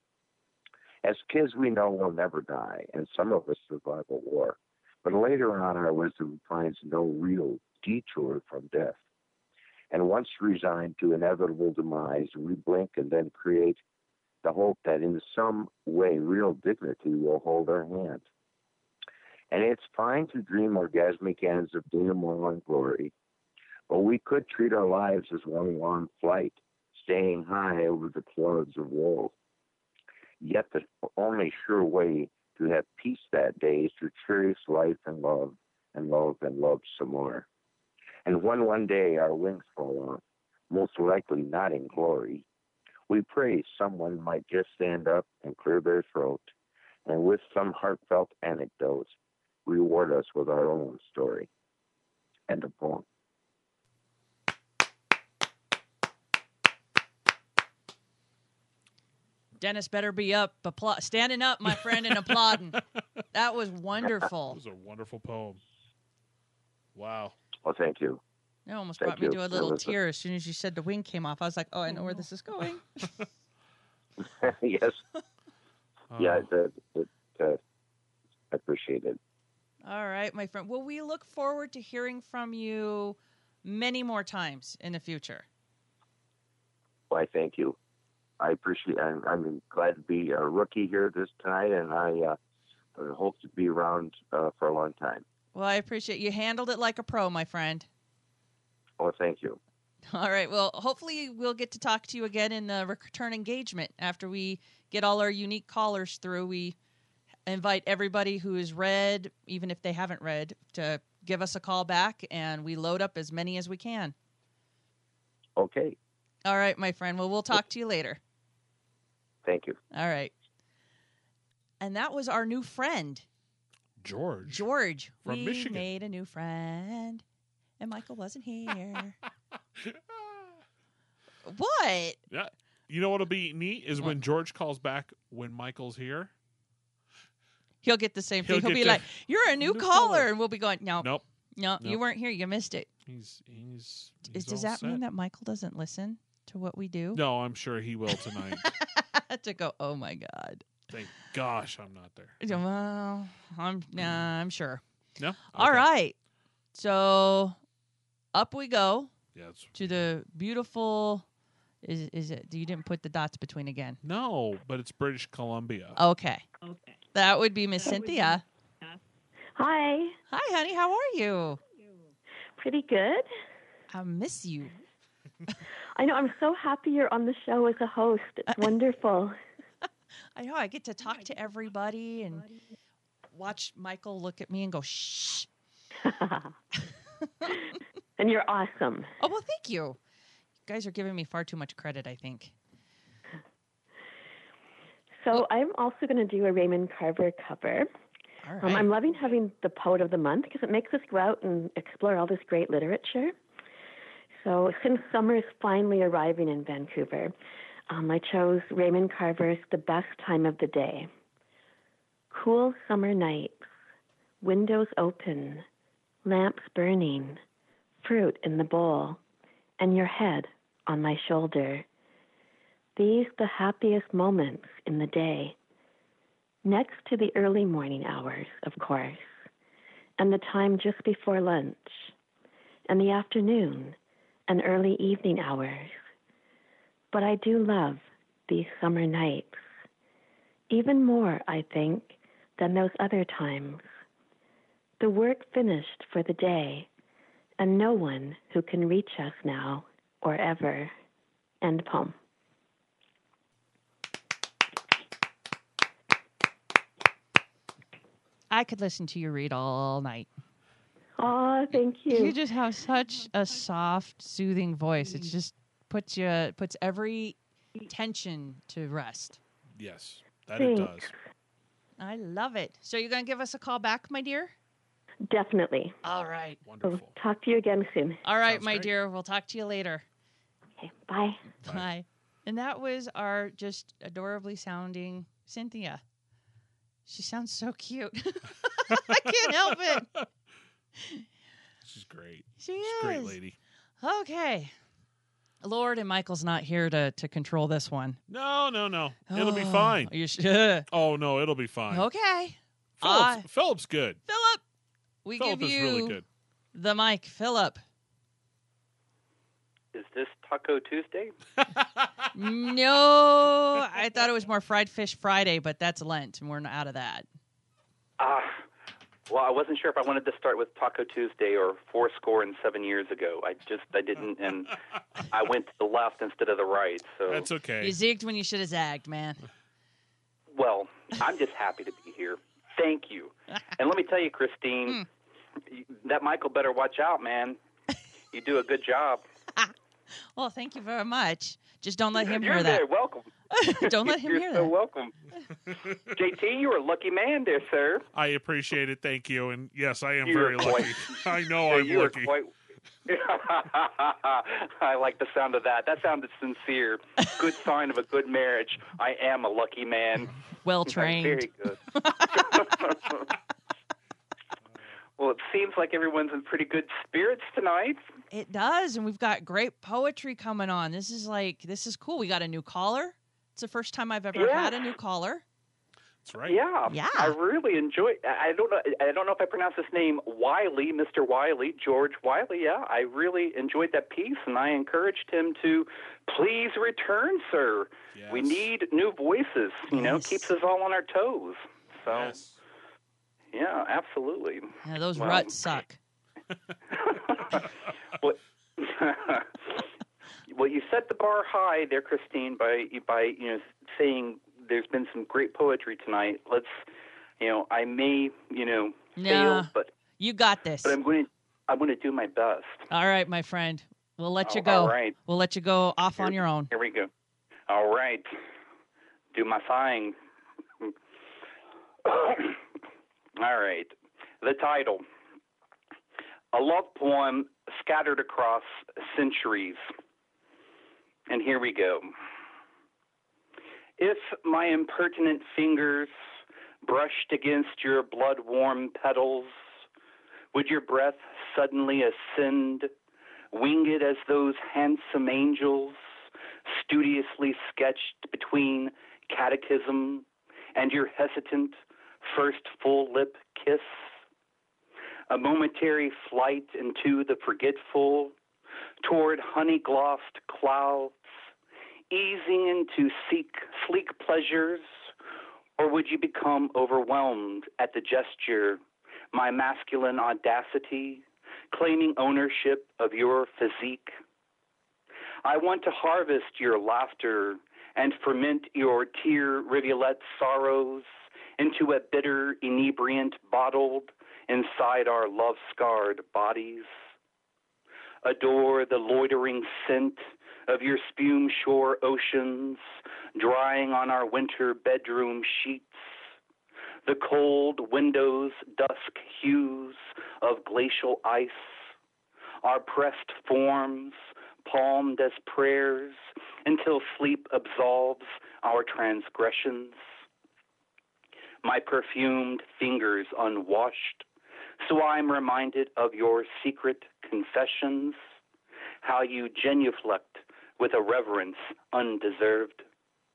As kids, we know we'll never die, and some of us survive a war. But later on, our wisdom finds no real detour from death. And once resigned to inevitable demise, we blink and then create the hope that in some way real dignity will hold our hand. And it's fine to dream orgasmic ends of denouement and glory, but we could treat our lives as one long flight, staying high over the clouds of woe. Yet the only sure way to have peace that day is to cherish life and love, and love and love some more. And when one day our wings fall off, most likely not in glory, we pray someone might just stand up and clear their throat, and with some heartfelt anecdote, reward us with our own story. End of poem. Dennis better be up, appla- standing up, my friend, and applauding. That was wonderful. It was a wonderful poem. Wow. Well, thank you. It almost Thank brought me you, to a little Melissa. tear as soon as you said the wing came off. I was like, oh, I know where this is going. Yes. Oh. Yeah, it, it, uh, I appreciate it. All right, my friend. Well, we look forward to hearing from you many more times in the future. Why, thank you. I appreciate. I'm, I'm glad to be a rookie here this tonight, and I uh, hope to be around uh, for a long time. Well, I appreciate you handled it like a pro, my friend. Oh, thank you. All right. Well, hopefully we'll get to talk to you again in the return engagement after we get all our unique callers through. We invite everybody who has read, even if they haven't read, to give us a call back, and we load up as many as we can. Okay. All right, my friend. Well, we'll talk to you later. Thank you. All right. And that was our new friend, George. George. From we Michigan. made a new friend, and Michael wasn't here. What? Yeah. You know what'll be neat is when George calls back when Michael's here. He'll get the same He'll thing. He'll get be the- like, "You're a new, New caller. caller. and we'll be going, "No, Nope. no, you Nope. weren't here. You missed it." He's he's. Is, he's does all that mean set. that Michael doesn't listen to what we do? No, I'm sure he will tonight. To go, oh my God. Thank gosh I'm not there. Well, I'm nah, I'm sure. No. All Okay. right. So up we go Yeah. It's, to the beautiful. Is is it? You didn't put the dots between again. no, but it's British Columbia. Okay. Okay. That would be Miss Cynthia. Hi. Hi, honey. How are you? Pretty good. I miss you. I know. I'm so happy you're on the show as a host. It's wonderful. I know. I get to talk to everybody and watch Michael look at me and go, shh. And you're awesome. Oh, well, thank you. You guys are giving me far too much credit, I think. So I'm also going to do a Raymond Carver cover. All right. Um, I'm loving having the Poet of the Month because it makes us go out and explore all this great literature. So since summer is finally arriving in Vancouver, um, I chose Raymond Carver's The Best Time of the Day. Cool summer nights, windows open, lamps burning, fruit in the bowl, and your head on my shoulder. These the happiest moments in the day, next to the early morning hours, of course, and the time just before lunch, and the afternoon and early evening hours. But I do love these summer nights, even more, I think, than those other times. The work finished for the day, and no one who can reach us now or ever. End poem. I could listen to you read all night. Oh, thank you. You just have such a soft, soothing voice. It just puts you puts every tension to rest. Yes, that Thanks. it does. I love it. So you're going to give us a call back, my dear? Definitely. All right. Wonderful. I'll talk to you again soon. All right, Sounds my great. dear. We'll talk to you later. Okay, bye. Bye. Bye. And that was our just adorably sounding Cynthia. She sounds so cute. I can't help it. She's great. She She's is. a great lady. Okay. Lord and Michael's not here to, to control this one. No, no, no. It'll be Oh, fine. You should. Oh, no, it'll be fine. Okay. Philip's, Uh, Philip's good. Philip, we Philip give is you really good. the mic. Philip. Is this Taco Tuesday? No, I thought it was more Fried Fish Friday, but that's Lent, and we're not out of that. Ah, well, I wasn't sure if I wanted to start with Taco Tuesday or four score and seven years ago. I just, I didn't, and I went to the left instead of the right. So That's okay. You zigged when you should have zagged, man. Well, I'm just happy to be here. Thank you. And let me tell you, Christine, you- that Michael better watch out, man. You do a good job. Well, thank you very much. Just don't let him You're hear very that. welcome. Don't let him You're hear so that. welcome. J T, you're a lucky man there, sir. I appreciate it. Thank you. And yes, I am You very are quite- lucky. I know Yeah, I'm you are lucky. quite. I like the sound of that. That sounded sincere. Good sign of a good marriage. I am a lucky man. Well trained. Very good. Well, it seems like everyone's in pretty good spirits tonight. It does, and we've got great poetry coming on. This is like, this is cool. We got a new caller. It's the first time I've ever Yeah. had a new caller. That's right. Yeah, Yeah. I really enjoy. I I don't know. I don't know if I pronounce his name Wiley, Mister Wiley, George Wiley. Yeah, I really enjoyed that piece, and I encouraged him to please return, sir. We Yes. need new voices. You know, Yes. keeps us all on our toes. So, Yes. yeah, absolutely. Yeah, those Well, ruts suck. Well, well, you set the bar high there, Christine, by by you know saying there's been some great poetry tonight. Let's, you know, I may, you know, Nah. fail, but You got this. but I'm going to I'm going to do my best. All right, my friend. We'll let you Oh, go. all right. We'll let you go off on Here- your own. Here we go. All right, do my thing. All right. The title: A love poem scattered across centuries. And here we go. If my impertinent fingers brushed against your blood-warm petals, would your breath suddenly ascend, winged as those handsome angels, studiously sketched between catechism and your hesitant first full lip kiss? A momentary flight into the forgetful, toward honey-glossed clouds, easing into sleek, sleek pleasures, Or would you become overwhelmed at the gesture, my masculine audacity, claiming ownership of your physique? I want to harvest your laughter and ferment your tear rivulet sorrows into a bitter inebriant bottled inside our love-scarred bodies. Adore the loitering scent of your spume-shore oceans drying on our winter bedroom sheets, the cold windows' dusk hues of glacial ice, our pressed forms palmed as prayers until sleep absolves our transgressions. My perfumed fingers unwashed, so I'm reminded of your secret confessions, how you genuflect with a reverence undeserved.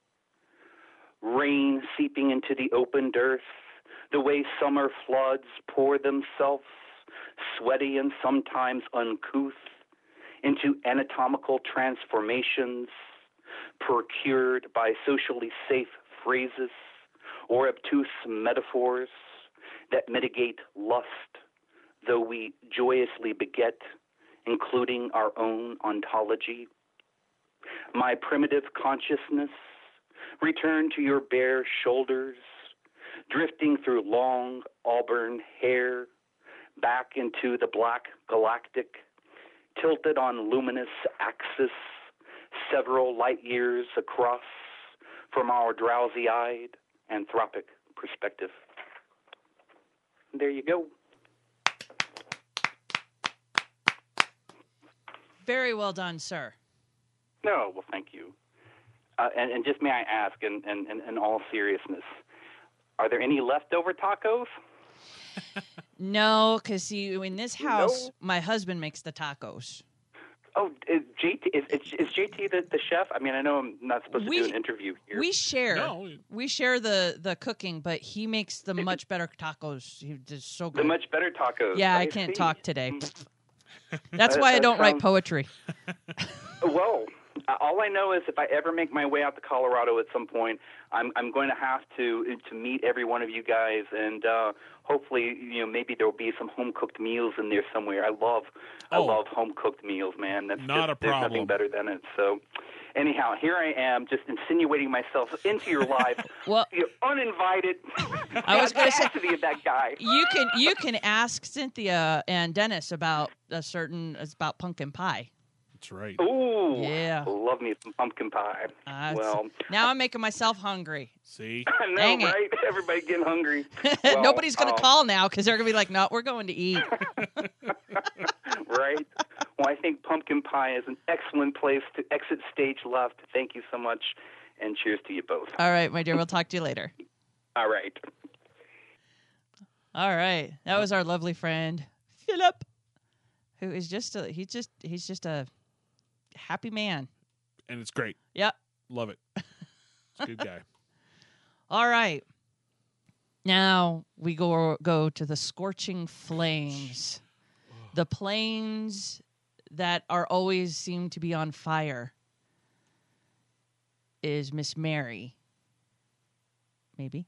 Rain seeping into the opened earth, the way summer floods pour themselves, sweaty and sometimes uncouth, into anatomical transformations, procured by socially safe phrases or obtuse metaphors that mitigate lust, though we joyously beget, including our own ontology. My primitive consciousness, return to your bare shoulders, drifting through long auburn hair, back into the black galactic, tilted on luminous axis, several light years across from our drowsy-eyed anthropic perspective. There you go. Very well done, sir. No, well, thank you. Uh, and, and just may I ask, in, in, in, in all seriousness, are there any leftover tacos? No, because in this house, No. my husband makes the tacos. Oh, is J T is, is, is J T the, the chef? I mean, I know I'm not supposed to We- do an interview here. We share. No. We share the, the cooking, but he makes the much better tacos. He does so the good. much better tacos. yeah, I, I can't see. talk today. Mm. That's That- why I that don't write sounds- poetry. Well, uh, all I know is if I ever make my way out to Colorado at some point, I'm I'm going to have to to meet every one of you guys, and uh, hopefully, you know, maybe there will be some home cooked meals in there somewhere. I love I Oh. love home cooked meals, man. That's Not just, a There's problem. nothing better than it. So, anyhow, here I am, just insinuating myself into your life. Well, You're uninvited. I was going to say Audacity of that guy. you can you can ask Cynthia and Dennis about a certain about pumpkin pie. That's right. Ooh, Yeah. love me some pumpkin pie. Uh, well, now I'm making myself hungry. See? I know, Dang it. right? Everybody getting hungry. Well, Nobody's going to um, call now because they're going to be like, no, we're going to eat. Right? Well, I think pumpkin pie is an excellent place to exit stage left. Thank you so much, and cheers to you both. All right, my dear. We'll talk to you later. All right. All right. That was our lovely friend, Philip, who is just a, he's just, he's just a happy man. And it's great. Yep. Love it. It's a good guy. All right. Now we go go to the scorching flames. The plains that are always seem to be on fire is Miss Mary. Maybe.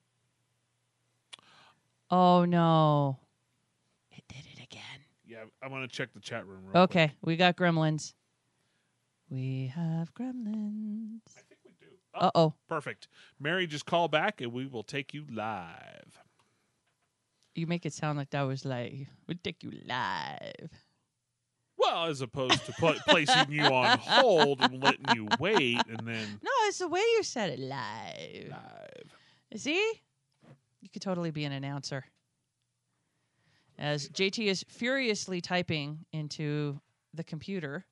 Oh no. It did it again. Yeah, I'm going to check the chat room real Okay, we got gremlins. We have gremlins. I think we do. Uh oh. Perfect. Mary, just call back and we will take you live. You make it sound like that was like, we'll take you live. Well, as opposed to pl- placing you on hold and letting you wait and then No, it's the way you said it, live. live. See? You could totally be an announcer. As J T is furiously typing into the computer.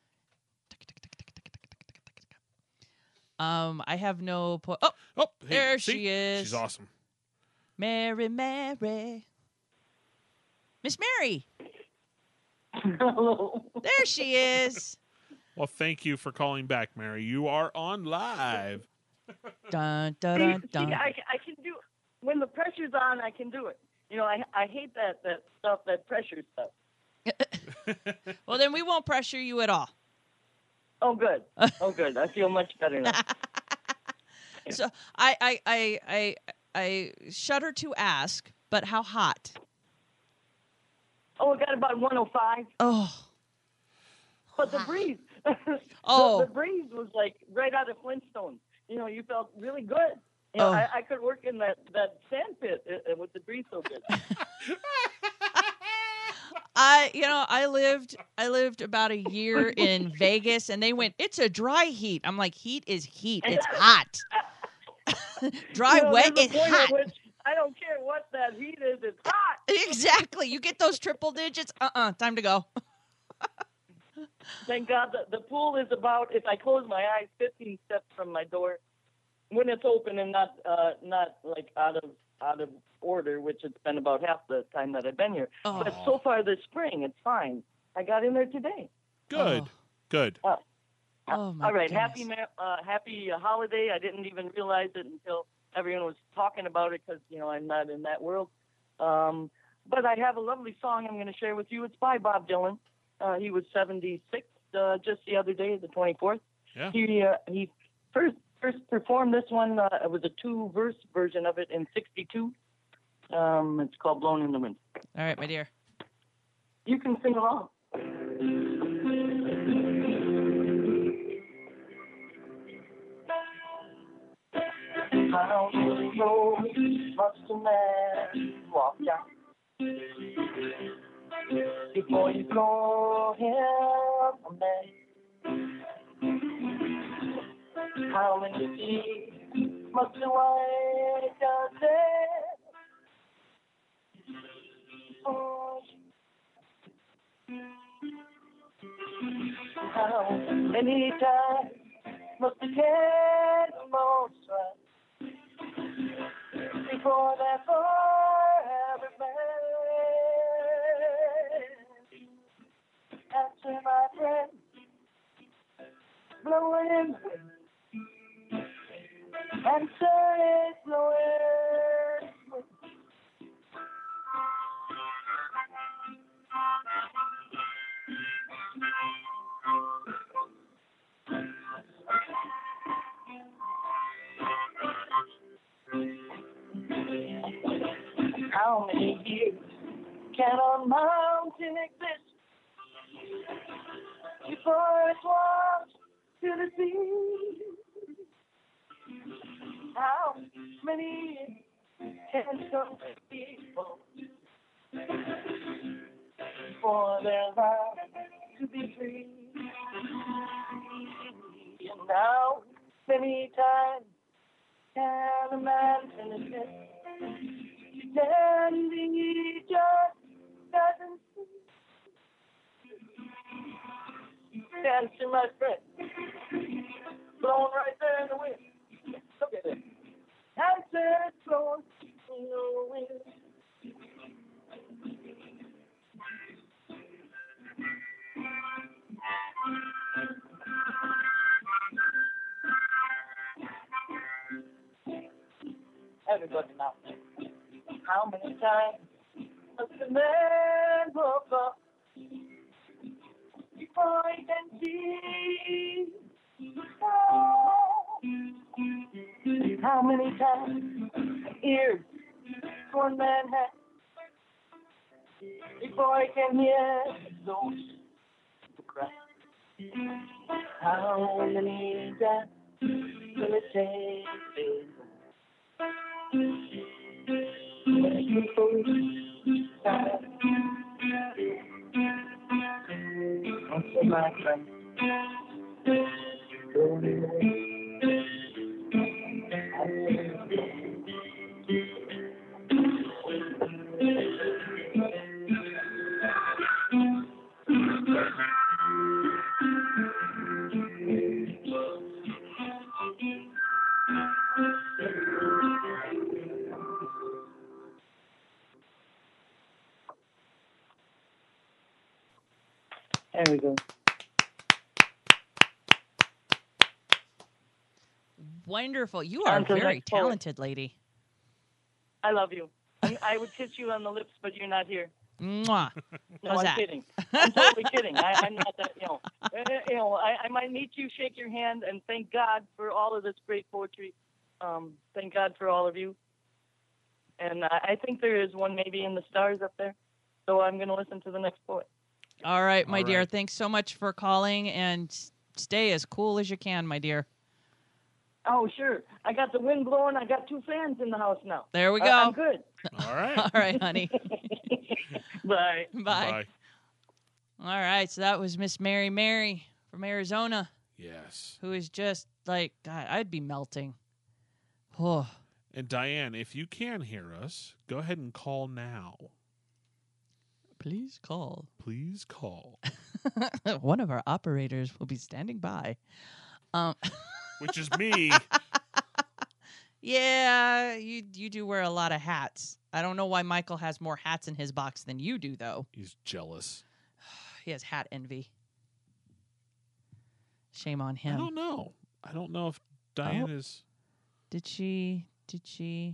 Um, I have no... Po- oh, Oh, hey, there see? she is. She's awesome. Mary, Mary. Miss Mary. Hello. There she is. Well, thank you for calling back, Mary. You are on live. Dun, dun, See, dun, see, dun. I, I can do when the pressure's on. I can do it. You know, I I hate that that stuff, that pressure stuff. Well, then we won't pressure you at all. Oh, good. Oh, good. I feel much better now. So I, I, I, I, I shudder to ask, but how hot? Oh, it got about one oh five. Oh. But the breeze, the, Oh. the breeze was like right out of Flintstone. You know, you felt really good. You know, Oh. I, I could work in that, that sand pit uh, with the breeze so good. I, you know, I lived, I lived about a year in Vegas, and they went, "It's a dry heat." I'm like, "Heat is heat. It's hot. Dry, You know, wet, there's and a point hot." at which I don't care what that heat is. It's hot. Exactly. You get those triple digits. Uh-uh. Time to go. Thank God the, the pool is about, if I close my eyes, fifteen steps from my door when it's open and not uh, not like out of out of order, which it's been about half the time that I've been here. Oh. But so far this spring, it's fine. I got in there today. Good. Good. Uh, Oh, my all right, goodness. happy ma- uh, happy uh, holiday. I didn't even realize it until everyone was talking about it because, you know, I'm not in that world. Um, but I have a lovely song I'm going to share with you. It's by Bob Dylan. Uh, he was seventy-six uh, just the other day, the twenty-fourth. Yeah. He uh, he first first performed this one. Uh, it was a two verse version of it in sixty-two. Um, it's called "Blown in the Wind." All right, my dear. You can sing along. How many roads must a man walk down before you call him a man? How many seas must a white dove sail before you? How many times must the cannonball strike before that forever man? Answer, my friend, blowing. Answer is blowing. How many years can a mountain exist before it's washed to the sea? How many years can some people for their lives to be free? And how many times can a man finish it? Pretending he just doesn't see. Dancing, my friend, blowing right there in the wind. Look at it. Answer is blowing in the wind. Everybody now. How many times must the man look up before he can see? Oh. How many times ears one man has before he can hear those cry? How many times will it take? My friend. There we go. Wonderful. You are On to a the very next poet. talented lady. I love you. I, I would kiss you on the lips, but you're not here. Mwah. No, How's I'm that? kidding. I'm totally kidding. I, I'm not that, you know. Uh, you know, I, I might meet you, shake your hand, and thank God for all of this great poetry. Um, thank God for all of you. And I, I think there is one maybe in the stars up there. So I'm going to listen to the next poet. All right, my All dear. right. Thanks so much for calling, and s- stay as cool as you can, my dear. Oh, sure. I got the wind blowing. I got two fans in the house now. There we Uh, go. I'm good. All right. All right, honey. Bye. Bye. Bye. All right, so that was Miss Mary Mary from Arizona, Yes. who is just like, God, I'd be melting. Oh. And Diane, if you can hear us, go ahead and call now. Please call. Please call. One of our operators will be standing by. Um, Which is me. yeah, you you do wear a lot of hats. I don't know why Michael has more hats in his box than you do, though. He's jealous. He has hat envy. Shame on him. I don't know. I don't know if Diane Oh. is. Did she? Did she?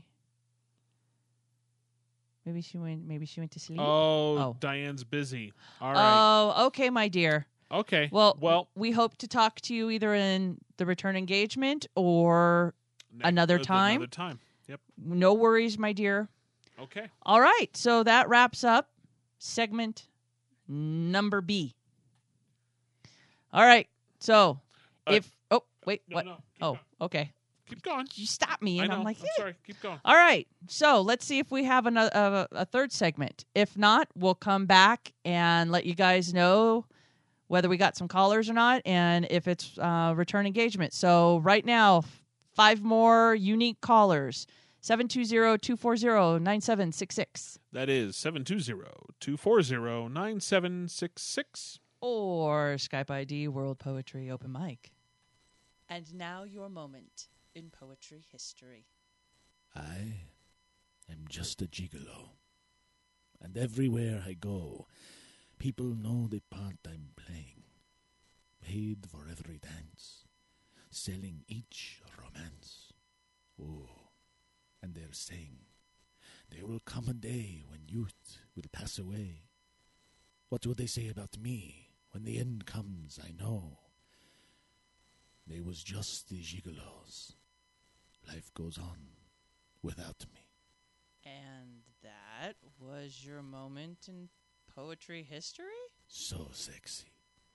Maybe she went. Maybe she went to sleep. Oh, Oh. Diane's busy. All right. Oh, okay, my dear. Okay. Well, well, we hope to talk to you either in the return engagement or ne- another uh, time. Another time. Yep. No worries, my dear. Okay. All right, so that wraps up segment number B. All right, so Uh, if oh wait no, what no, keep oh okay Keep going. you stop me I and know. I'm like I'm yeah. sorry. Keep going. All right, so let's see if we have another uh, a third segment. If not, we'll come back and let you guys know whether we got some callers or not, and if it's uh, return engagement. So right now, five more unique callers. seven two zero, two four zero, nine seven six six. That is seven two zero, two four zero, nine seven six six. Or Skype I D World Poetry Open Mic. And now your moment in poetry history. I am just a gigolo, and everywhere I go, people know the part I'm playing, paid for every dance, selling each romance. Oh, and they're saying, there will come a day when youth will pass away. What will they say about me when the end comes, I know. They was just the gigolos. Life goes on without me. And that was your moment in poetry history? So sexy.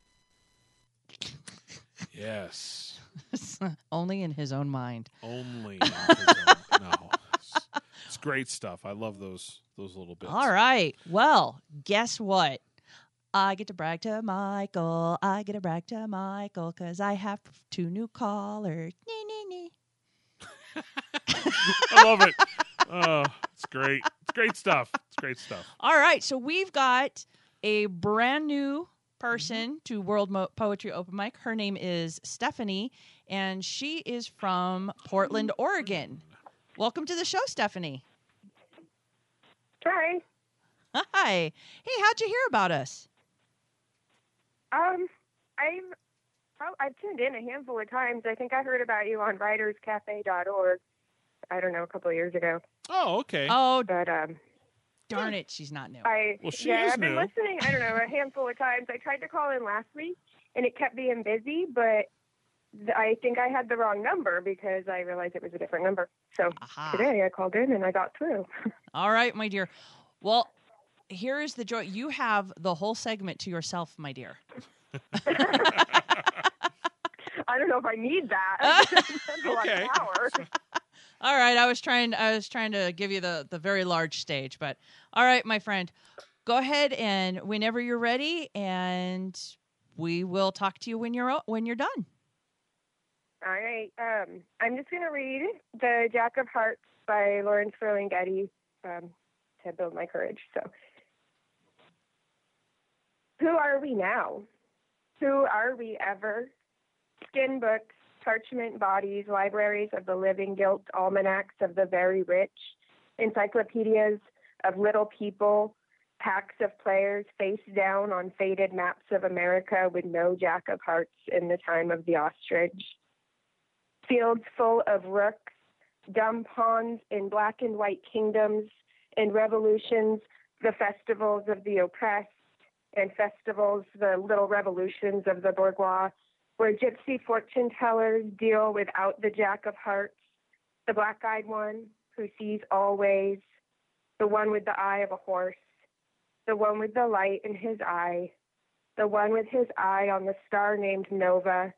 Yes. Only in his own mind. Only. in his own- no. It's, it's great stuff. I love those those little bits. All right. Well, guess what? I get to brag to Michael. I get to brag to Michael because I have two new callers. Nee, nee, nee. I love it. Oh, it's great. It's great stuff. It's great stuff. All right. So we've got a brand new person to World Mo- Poetry Open Mic. Her name is Stephanie, and she is from Portland, Oregon. Welcome to the show, Stephanie. Hi. Hi. Hey, how'd you hear about us? Um, I've oh, I've tuned in a handful of times. I think I heard about you on writers cafe dot org. I don't know, a couple of years ago. Oh, okay. Oh, but um, darn it, she's not new. I Well, she yeah, is I've been new. listening. I don't know, a handful of times. I tried to call in last week, and it kept being busy. But th- I think I had the wrong number because I realized it was a different number. So Aha. today I called in and I got through. All right, my dear. Well, here is the joy. You have the whole segment to yourself, my dear. I don't know if I need that. That's a lot Okay. of power. All right, I was trying. I was trying to give you the the very large stage, but all right, my friend, go ahead and whenever you're ready, and we will talk to you when you're o- when you're done. All right. Um, I'm just going to read The Jack of Hearts by Lawrence Ferlinghetti um, to build my courage. So, who are we now? Who are we ever? Skin books, parchment bodies, libraries of the living gilt, almanacs of the very rich, encyclopedias of little people, packs of players face down on faded maps of America with no Jack of Hearts in the time of the ostrich. Fields full of rooks, dumb pawns in black and white kingdoms, and revolutions, the festivals of the oppressed, and festivals, the little revolutions of the bourgeois, where gypsy fortune tellers deal without the Jack of Hearts, the black-eyed one who sees always, the one with the eye of a horse, the one with the light in his eye, the one with his eye on the star named Nova,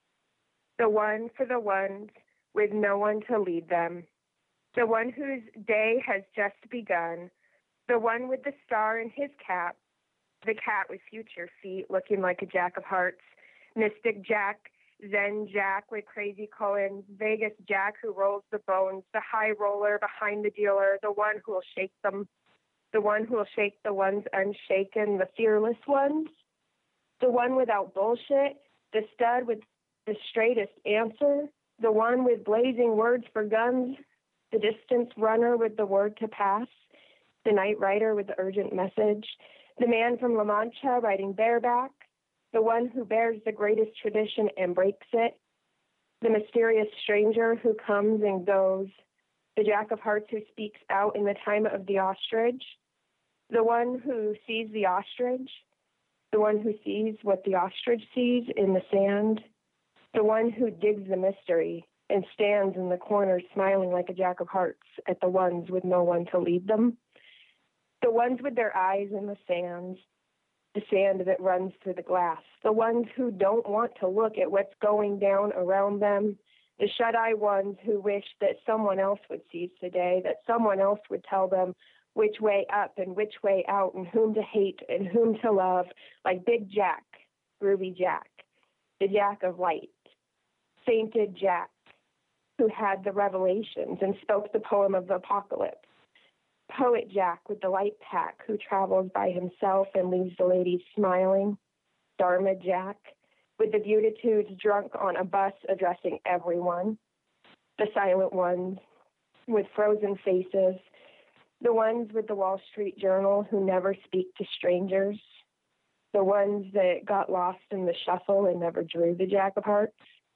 the one for the ones with no one to lead them, the one whose day has just begun, the one with the star in his cap, the cat with future feet looking like a jack of hearts, mystic Jack, Zen Jack with crazy Cohen, Vegas Jack who rolls the bones, the high roller behind the dealer, the one who will shake them, the one who will shake the ones unshaken, the fearless ones, the one without bullshit, the stud with the straightest answer, the one with blazing words for guns, the distance runner with the word to pass, the night rider with the urgent message, the man from La Mancha riding bareback, the one who bears the greatest tradition and breaks it, the mysterious stranger who comes and goes, the jack of hearts who speaks out in the time of the ostrich, the one who sees the ostrich, the one who sees what the ostrich sees in the sand, the one who digs the mystery and stands in the corner smiling like a jack of hearts at the ones with no one to lead them, the ones with their eyes in the sand, the sand that runs through the glass, the ones who don't want to look at what's going down around them, the shut-eye ones who wish that someone else would seize the day, that someone else would tell them which way up and which way out and whom to hate and whom to love, like Big Jack, Ruby Jack, the Jack of Light, Sainted Jack, who had the revelations and spoke the poem of the apocalypse, Poet Jack with the light pack who travels by himself and leaves the ladies smiling, Dharma Jack with the beatitudes drunk on a bus addressing everyone, the silent ones with frozen faces, the ones with the Wall Street Journal who never speak to strangers, the ones that got lost in the shuffle and never drew the jack of hearts,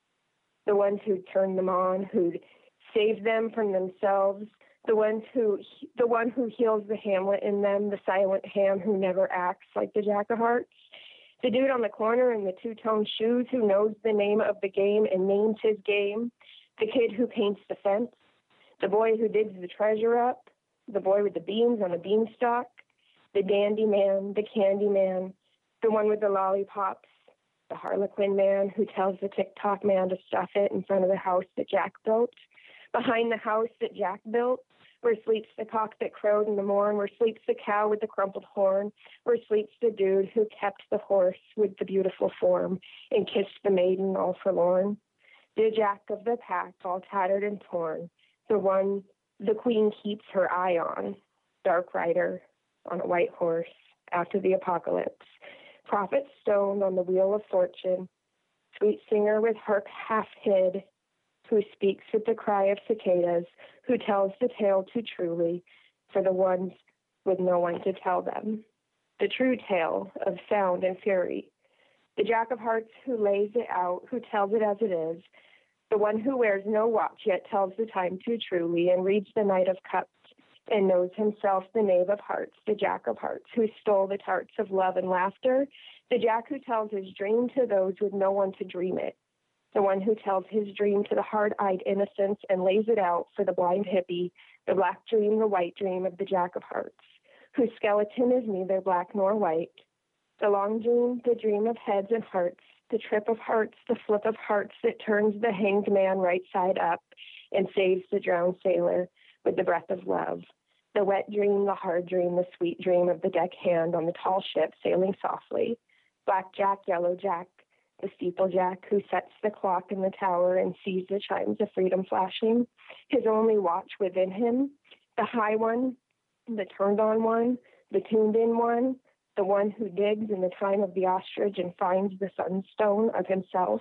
the ones who'd turned them on, who'd saved them from themselves, the ones who, the one who heals the Hamlet in them, the silent ham who never acts like the jack of hearts, the dude on the corner in the two-tone shoes who knows the name of the game and names his game, the kid who paints the fence, the boy who digs the treasure up, the boy with the beans on the beanstalk, the dandy man, the candy man, the one with the lollipops, the Harlequin man who tells the TikTok man to stuff it in front of the house that Jack built, behind the house that Jack built, where sleeps the cock that crowed in the morn, where sleeps the cow with the crumpled horn, where sleeps the dude who kept the horse with the beautiful form and kissed the maiden all forlorn, the Jack of the pack all tattered and torn, the one the queen keeps her eye on, dark rider on a white horse after the apocalypse, prophet stoned on the wheel of fortune, sweet singer with harp half hid, who speaks with the cry of cicadas, who tells the tale too truly for the ones with no one to tell them, the true tale of sound and fury, the jack of hearts who lays it out, who tells it as it is, the one who wears no watch yet tells the time too truly and reads the knight of cups and knows himself the knave of hearts, the jack of hearts who stole the tarts of love and laughter, the jack who tells his dream to those with no one to dream it, the one who tells his dream to the hard-eyed innocents and lays it out for the blind hippie, the black dream, the white dream of the jack of hearts, whose skeleton is neither black nor white, the long dream, the dream of heads and hearts, the trip of hearts, the flip of hearts that turns the hanged man right side up and saves the drowned sailor with the breath of love, the wet dream, the hard dream, the sweet dream of the deckhand on the tall ship sailing softly, black jack, yellow jack, the steeplejack who sets the clock in the tower and sees the chimes of freedom flashing, his only watch within him, the high one, the turned-on one, the tuned-in one, the one who digs in the time of the ostrich and finds the sunstone of himself,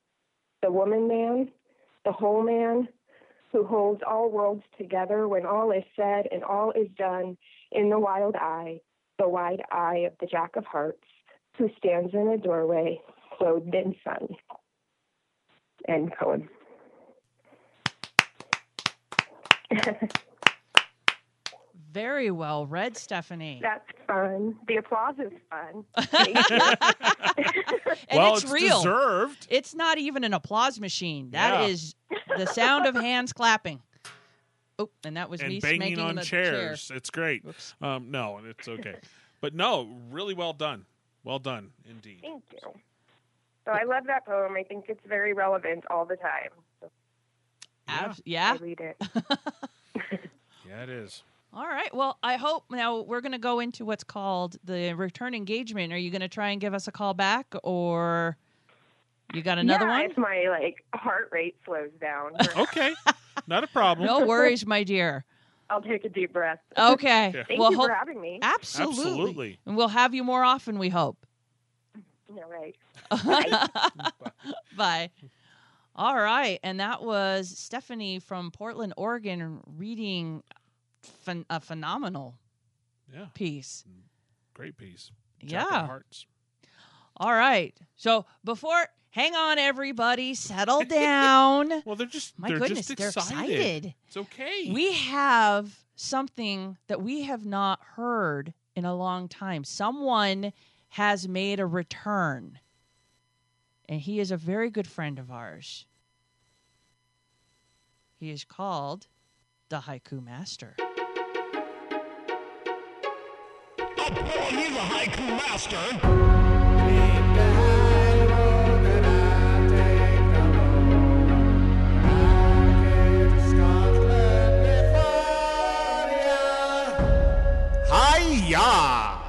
the woman man, the whole man, who holds all worlds together when all is said and all is done in the wild eye, the wide eye of the jack of hearts, who stands in a doorway clothed in sun. End poem. Very well read, Stephanie. That's fun. The applause is fun. And well, it's, it's real. deserved. It's not even an applause machine. That Yeah. is the sound of hands clapping. Oh, and that was and me banging smacking on the chairs. chair. It's great. Um, no, and it's okay. But no, really well done. Well done, indeed. Thank you. So I love that poem. I think it's very relevant all the time. So Yeah. yeah. I read it. Yeah, it is. All right. Well, I hope now we're going to go into what's called the return engagement. Are you going to try and give us a call back, or you got another yeah, one? if my like heart rate slows down. Okay, not a problem. No worries, my dear. I'll take a deep breath. Okay. Thank well, you hope- for having me. Absolutely. Absolutely. And we'll have you more often, we hope. All right. Bye. All right. And that was Stephanie from Portland, Oregon, reading phen- a phenomenal Yeah. piece. Great piece. Yeah. Chocolate Hearts. All right. So before, hang on, everybody, settle down. Well, they're just My they're goodness, just they're excited. excited. It's okay. We have something that we have not heard in a long time. Someone has made a return, and he is a very good friend of ours. He is called the Haiku Master. Oh, he's a haiku master. Hi-ya!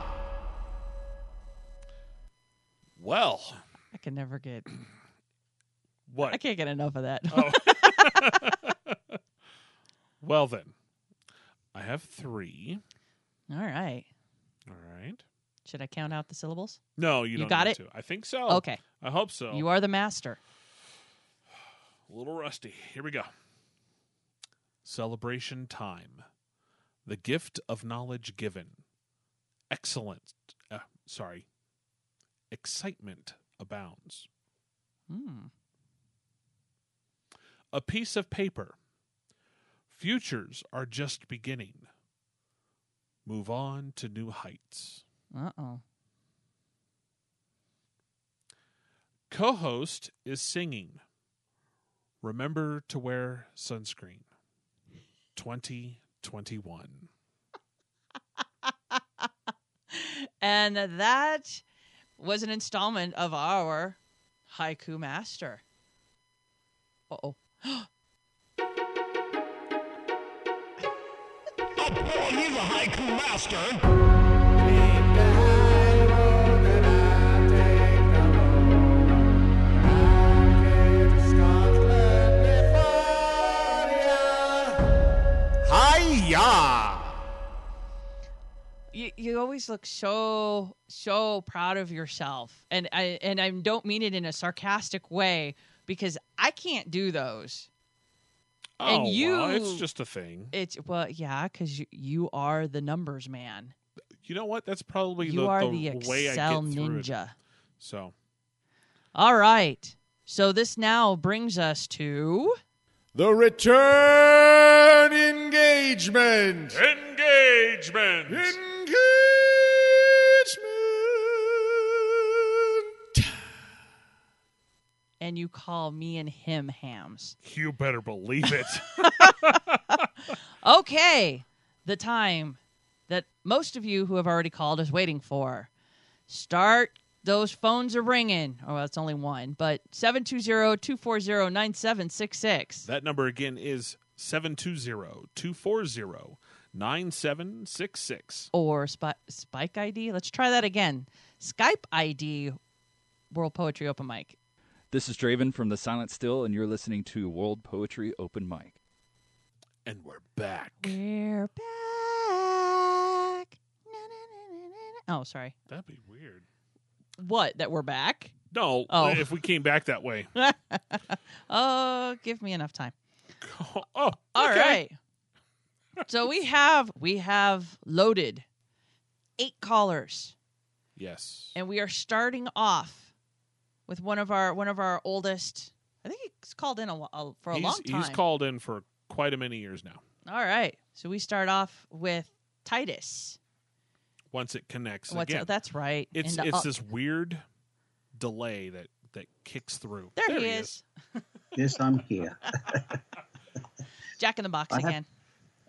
Well, I can never get. What? I can't get enough of that. Oh. Well, then, I have three. All right. All right. Should I count out the syllables? No, you, You don't got need it? to. I think so. Okay. I hope so. You are the master. A little rusty. Here we go. Celebration time. The gift of knowledge given. Excellent. Uh, sorry. Excitement abounds. Hmm. A piece of paper. Futures are just beginning. Move on to new heights. Uh-oh. Co-host is singing. Remember to wear sunscreen. twenty twenty-one. And that was an installment of our Haiku Master. Uh-oh. Oh, he's a haiku master. Hi-ya! You, you always look so so proud of yourself, and I and I don't mean it in a sarcastic way, because I can't do those. Oh, and you, well, it's just a thing. It's well, yeah, because you, you are the numbers man. You know what? That's probably You the, are the, the way I Excel get through it. ninja. So, All right. So this now brings us to The return engagement. Engagement. Engagement. and you call me and him hams. You better believe it. Okay, the time that most of you who have already called is waiting for. Start. Those phones are ringing. Oh, well, it's only one, but seven two zero, two four zero, nine seven six six. That number again is seven two zero, two four zero, nine seven six six. Or Sp- Spike I D. Let's try that again. Skype I D, World Poetry Open Mic. This is Draven from The Silent Still, and you're listening to World Poetry Open Mic. And we're back. We're back. Na, na, na, na, na. Oh, sorry. That'd be weird. What? That we're back? No, Oh. if we came back that way. Oh, give me enough time. Oh, All okay. right. So we have we have loaded eight callers, Yes. and we are starting off with one of our one of our oldest. I think he's called in a, wh- a, for a he's, long time. He's called in for quite a many years now. All right. So we start off with Titus. Once it connects What's again. that's right. It's And, it's uh, this weird delay that, that kicks through. There, he is. Yes, I'm here. Jack in the Box I have- again.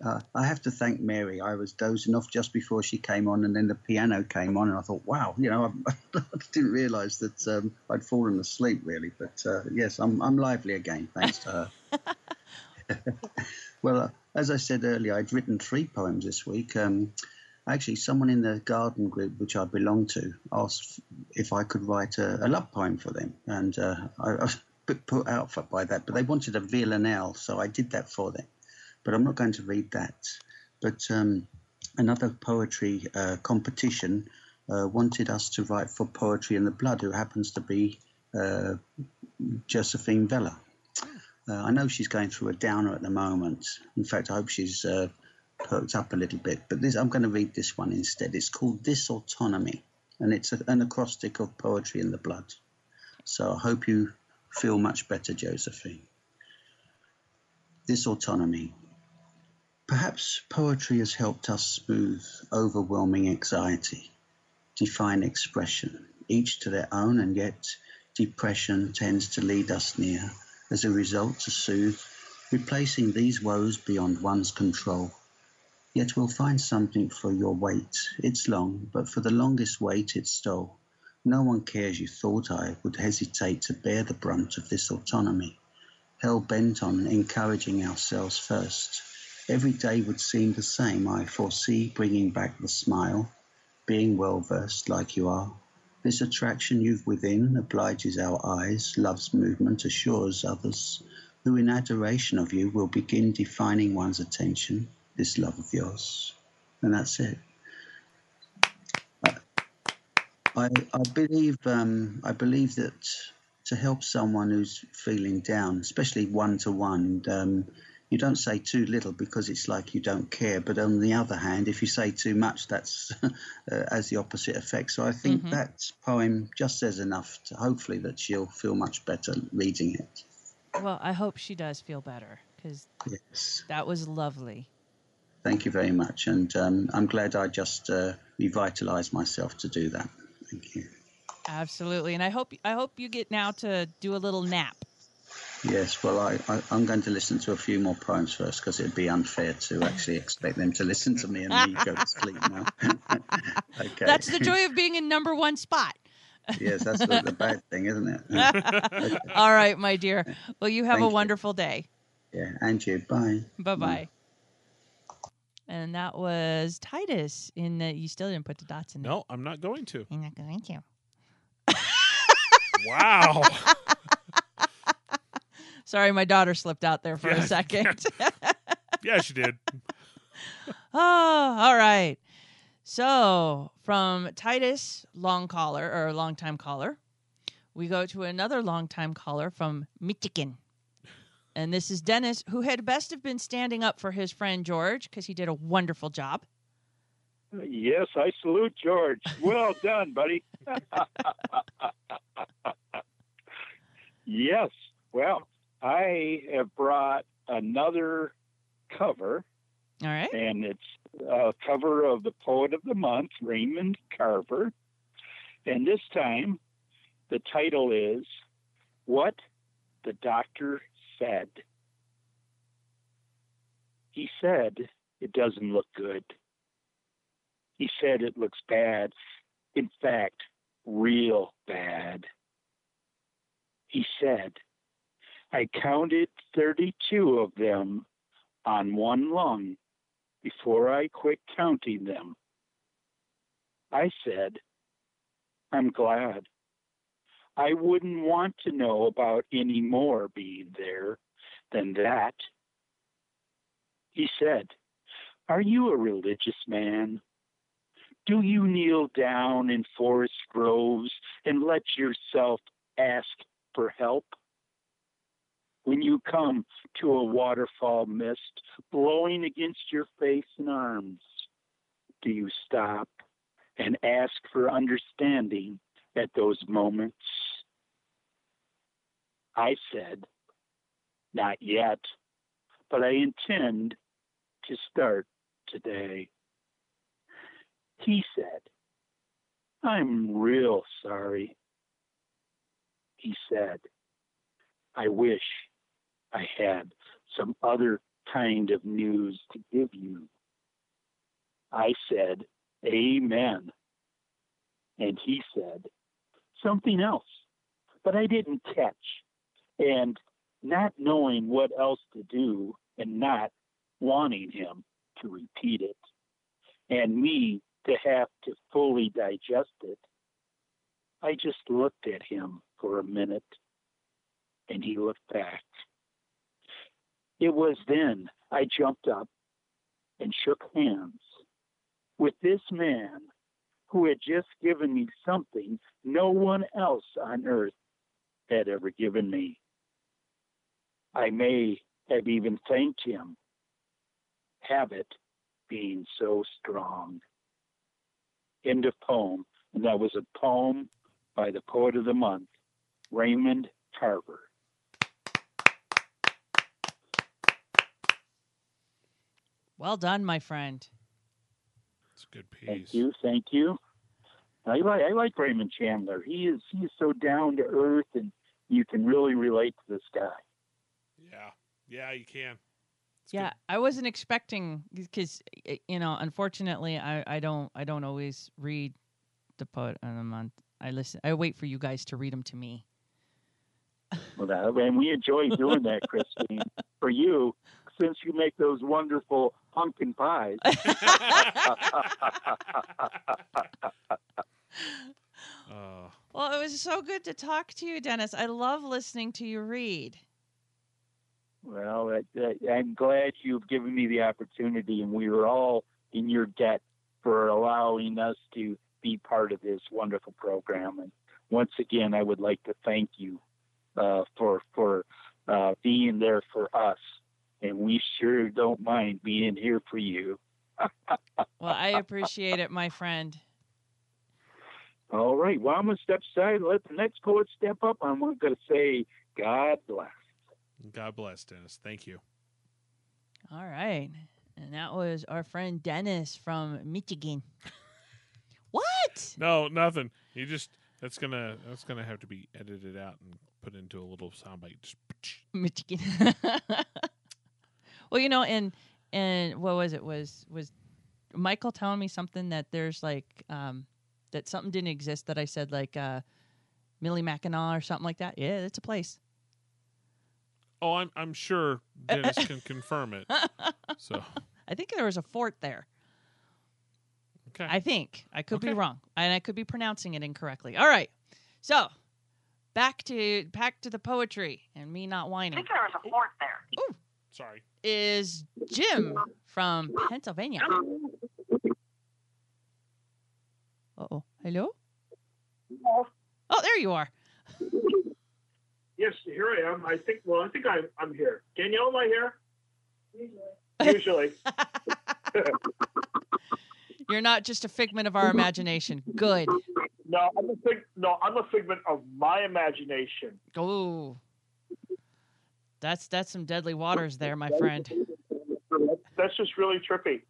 Uh, I have to thank Mary. I was dozing off just before she came on, and then the piano came on, and I thought, wow, you know, I, I didn't realise that um, I'd fallen asleep, really. But, uh, yes, I'm, I'm lively again, thanks to her. Well, uh, as I said earlier, I'd written three poems this week. Um, actually, someone in the garden group, which I belong to, asked if I could write a, a love poem for them, and uh, I, I was a bit put out for, by that, but they wanted a villanelle, so I did that for them. But I'm not going to read that. But um, another poetry uh, competition uh, wanted us to write for Poetry in the Blood, who happens to be uh, Josephine Vella. Uh, I know she's going through a downer at the moment. In fact, I hope she's uh, perked up a little bit. But this, I'm going to read this one instead. It's called Dysautonomy, and it's a, an acrostic of Poetry in the Blood. So I hope you feel much better, Josephine. Dysautonomy. Perhaps poetry has helped us smooth overwhelming anxiety, define expression, each to their own, and yet depression tends to lead us near, as a result to soothe, replacing these woes beyond one's control. Yet we'll find something for your wait. It's long, but for the longest wait it stole. No one cares you thought I would hesitate to bear the brunt of this autonomy, hell-bent on encouraging ourselves first. Every day would seem the same. I foresee bringing back the smile, being well-versed like you are. This attraction you've within obliges our eyes. Love's movement assures others, who in adoration of you will begin defining one's attention, this love of yours. And that's it. I, I, I believe um, I believe that to help someone who's feeling down, especially one-to-one, um, you don't say too little because it's like you don't care. But on the other hand, if you say too much, that's uh, has the opposite effect. So I think Mhm. that poem just says enough to hopefully that she'll feel much better reading it. Well, I hope she does feel better because Yes. that was lovely. Thank you very much. And um, I'm glad I just uh, revitalized myself to do that. Thank you. Absolutely. And I hope I hope you get now to do a little nap. Yes, well, I, I, I'm going to listen to a few more poems first because it'd be unfair to actually expect them to listen to me and me go to sleep now. Okay. That's the joy of being in number one spot. Yes, that's the, the bad thing, isn't it? Okay. All right, my dear. Well, you have Thank a you. wonderful day. Yeah, and you. Bye. Bye-bye. And that was Titus. In the, you still didn't put the dots in there. No, I'm not going to. You're not going to. Wow. Sorry, my daughter slipped out there for Yeah, a second. Yeah, she did. Oh, all right. So from Titus, long caller or long time caller, we go to another long time caller from Michigan. And this is Dennis, who had best have been standing up for his friend George because he did a wonderful job. Yes, I salute George. Well done, buddy. Yes. Well, I have brought another cover. All right. And it's a cover of the Poet of the Month, Raymond Carver. And this time, the title is What the Doctor Said. He said it doesn't look good. He said it looks bad. In fact, real bad. He said, I counted thirty-two of them on one lung before I quit counting them. I said, I'm glad. I wouldn't want to know about any more being there than that. He said, are you a religious man? Do you kneel down in forest groves and let yourself ask for help? When you come to a waterfall mist blowing against your face and arms, do you stop and ask for understanding at those moments? I said, not yet, but I intend to start today. He said, I'm real sorry. He said, I wish I had some other kind of news to give you. I said, Amen. And he said something else, but I didn't catch. And not knowing what else to do and not wanting him to repeat it, and me to have to fully digest it, I just looked at him for a minute, and he looked back. It was then I jumped up and shook hands with this man who had just given me something no one else on earth had ever given me. I may have even thanked him, habit being so strong. End of poem. And that was a poem by the poet of the month, Raymond Carver. Well done, my friend. It's a good piece. Thank you, thank you. I like I like Raymond Chandler. He is he is so down to earth, and you can really relate to this guy. Yeah, yeah, you can. It's yeah, good. I wasn't expecting because you know, unfortunately, I, I don't I don't always read the poet of the month. I listen. I wait for you guys to read them to me. Well, that, and we enjoy doing that, Christine. For you, since you make those wonderful pumpkin pies. uh, well, it was so good to talk to you, Dennis. I love listening to you read. Well, I, I, I'm glad you've given me the opportunity, and we were all in your debt for allowing us to be part of this wonderful program. And once again, I would like to thank you uh, for for uh, being there for us. And we sure don't mind being here for you. Well, I appreciate it, my friend. All right. Well, I'm going to step aside and let the next poet step up. I'm going to say, God bless. God bless, Dennis. Thank you. All right. And that was our friend Dennis from Michigan. What? No, nothing. You just that's gonna that's gonna have to be edited out and put into a little soundbite. Just Michigan. Well, you know, and and what was it? Was was Michael telling me something that there's like um, that something didn't exist that I said like uh, Millie Mackinac or something like that? Yeah, it's a place. Oh, I'm I'm sure Dennis can confirm it. So I think there was a fort there. Okay. I think I could Okay. be wrong, and I could be pronouncing it incorrectly. All right, so back to back to the poetry and me not whining. I think there was a fort there. Ooh. Sorry. Is Jim from Pennsylvania. Uh-oh. Hello? Oh, there you are. Yes, here I am. I think. Well, I think I'm. I'm here. Danielle, am I here? Usually. Usually. You're not just a figment of our imagination. Good. No, I'm a fig. No, I'm a figment of my imagination. Oh, that's that's some deadly waters there, my friend. That's just really trippy.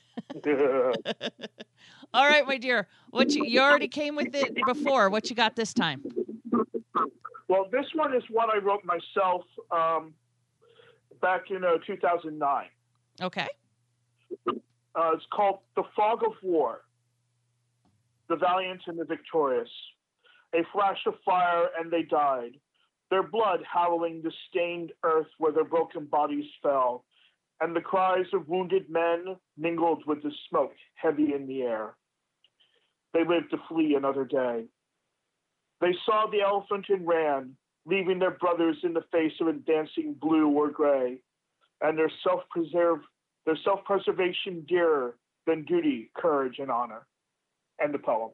All right, my dear. What you you already came with it before. What you got this time? Well, this one is one I wrote myself um, back in uh, two thousand nine. Okay. Uh, it's called The Fog of War. The valiant and the victorious. A flash of fire and they died. Their blood howling the stained earth where their broken bodies fell. And the cries of wounded men mingled with the smoke heavy in the air. They lived to flee another day. They saw the elephant and ran, leaving their brothers in the face of advancing blue or gray, and their self-preserve, their self-preservation dearer than duty, courage, and honor. End the poem.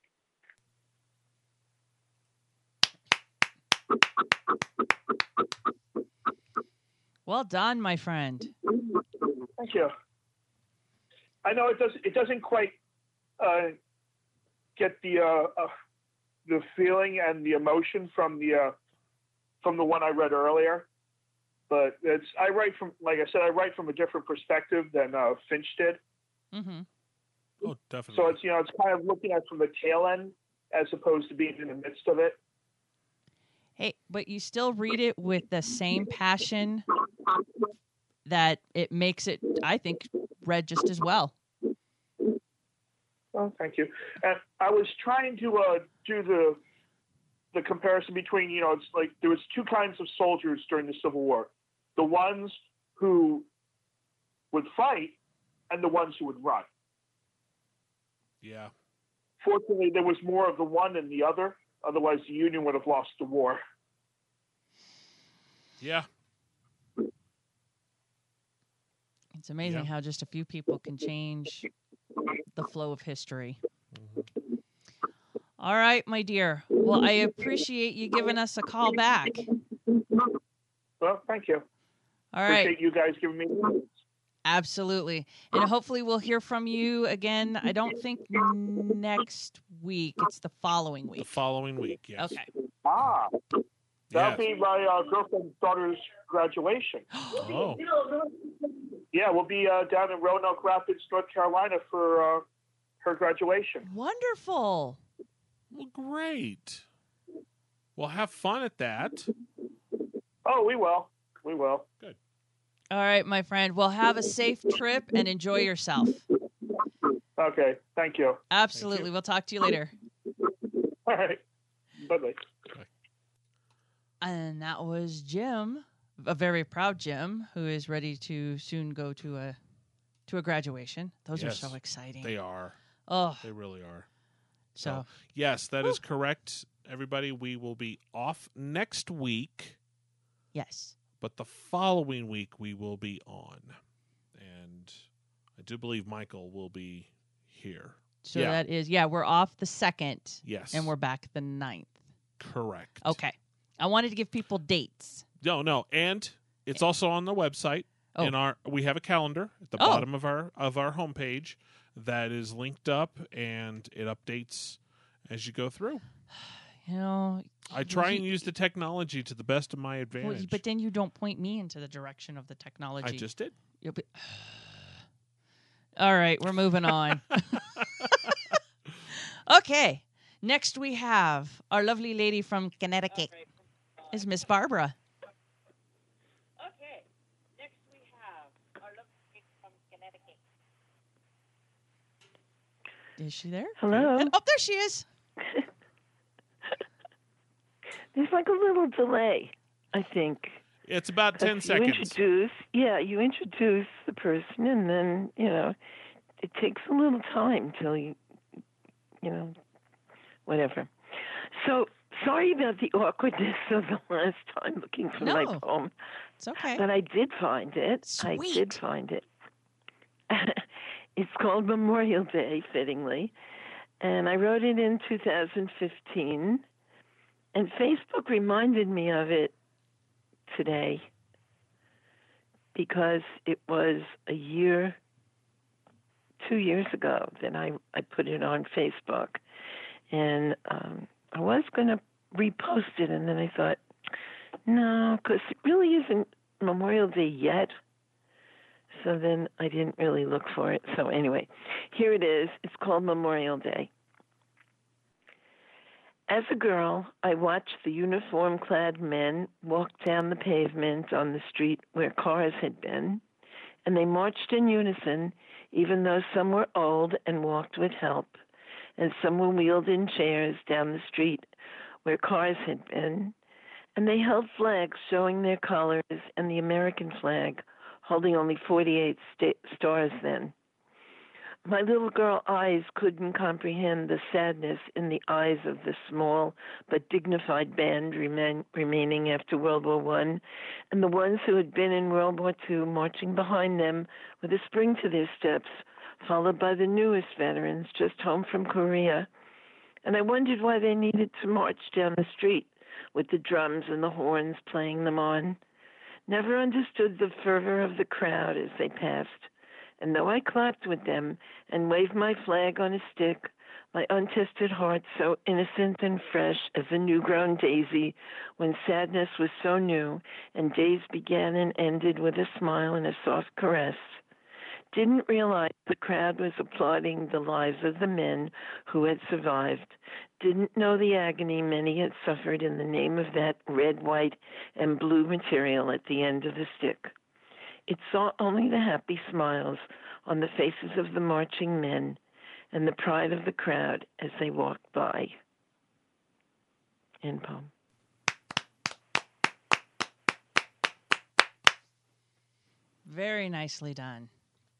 Well done, my friend. Thank you. I know it does. It doesn't quite uh, get the uh, uh, the feeling and the emotion from the uh, from the one I read earlier, but it's I write from like I said I write from a different perspective than uh, Finch did. Mm-hmm. Oh, definitely. So it's you know it's kind of looking at it from the tail end as opposed to being in the midst of it. Hey, but you still read it with the same passion that it makes it, I think, read just as well. Well, thank you. And I was trying to uh, do the the comparison between, you know, it's like there was two kinds of soldiers during the Civil War: the ones who would fight and the ones who would run. Yeah. Fortunately, there was more of the one than the other. Otherwise, the Union would have lost the war. Yeah. It's amazing Yeah. how just a few people can change the flow of history. Mm-hmm. All right, my dear. Well, I appreciate you giving us a call back. Well, thank you. All right. Appreciate you guys giving me the comments. Absolutely. And hopefully we'll hear from you again. I don't think next week. It's the following The week. following week, yes. Okay. Ah, that'll Yes. be my uh, girlfriend's daughter's graduation. Oh. Yeah, we'll be uh, down in Roanoke Rapids, North Carolina for uh, her graduation. Wonderful. Well, great. Well, have fun at that. Oh, we will. We will. Good. All right, my friend. Well, have a safe trip and enjoy yourself. Okay, thank you. Absolutely. We'll talk to you later. All right. Bye-bye. And that was Jim, a very proud Jim, who is ready to soon go to a to a graduation. Those Yes, are so exciting. They are. Oh. They really are. So, yes, that is correct, everybody. We will be off next week. Yes. But the following week we will be on. And I do believe Michael will be here. So yeah. that is, yeah, we're off the second. Yes. And we're back the ninth. Correct. Okay. I wanted to give people dates. No, no. And it's also on the website. Oh. In our we have a calendar at the Oh. bottom of our of our homepage that is linked up, and it updates as you go through. You know, I try you- and use the technology to the best of my well, advantage. but then you don't point me into the direction of the technology. I just did. You'll be... All right, we're moving on. Okay. Next we have our lovely lady from Connecticut. Is Miss Barbara. Okay. Next we have our lovely lady from Connecticut. Is she there? Hello? Oh, there she is. There's like a little delay, I think. It's about ten You seconds. introduce, yeah, you introduce the person, and then, you know, it takes a little time till you, you know, whatever. So, sorry about the awkwardness of the last time looking for my No. poem. It's okay. But I did find it. Sweet. I did find it. It's called Memorial Day, fittingly. And I wrote it in two thousand fifteen. And Facebook reminded me of it today because it was a year, two years ago that I, I put it on Facebook. And um, I was going to repost it, and then I thought, no, because it really isn't Memorial Day yet. So then I didn't really look for it. So anyway, here it is. It's called Memorial Day. As a girl, I watched the uniform-clad men walk down the pavement on the street where cars had been, and they marched in unison, even though some were old and walked with help, and some were wheeled in chairs down the street where cars had been, and they held flags showing their colors and the American flag, holding only forty-eight sta- stars then. My little girl eyes couldn't comprehend the sadness in the eyes of the small but dignified band remain, remaining after World War One, and the ones who had been in World War Two marching behind them with a spring to their steps, followed by the newest veterans just home from Korea. And I wondered why they needed to march down the street with the drums and the horns playing them on. Never understood the fervor of the crowd as they passed. And though I clapped with them and waved my flag on a stick, my untested heart so innocent and fresh as a new-grown daisy, when sadness was so new and days began and ended with a smile and a soft caress, didn't realize the crowd was applauding the lives of the men who had survived, didn't know the agony many had suffered in the name of that red, white, and blue material at the end of the stick. It saw only the happy smiles on the faces of the marching men and the pride of the crowd as they walked by. End poem. Very nicely done.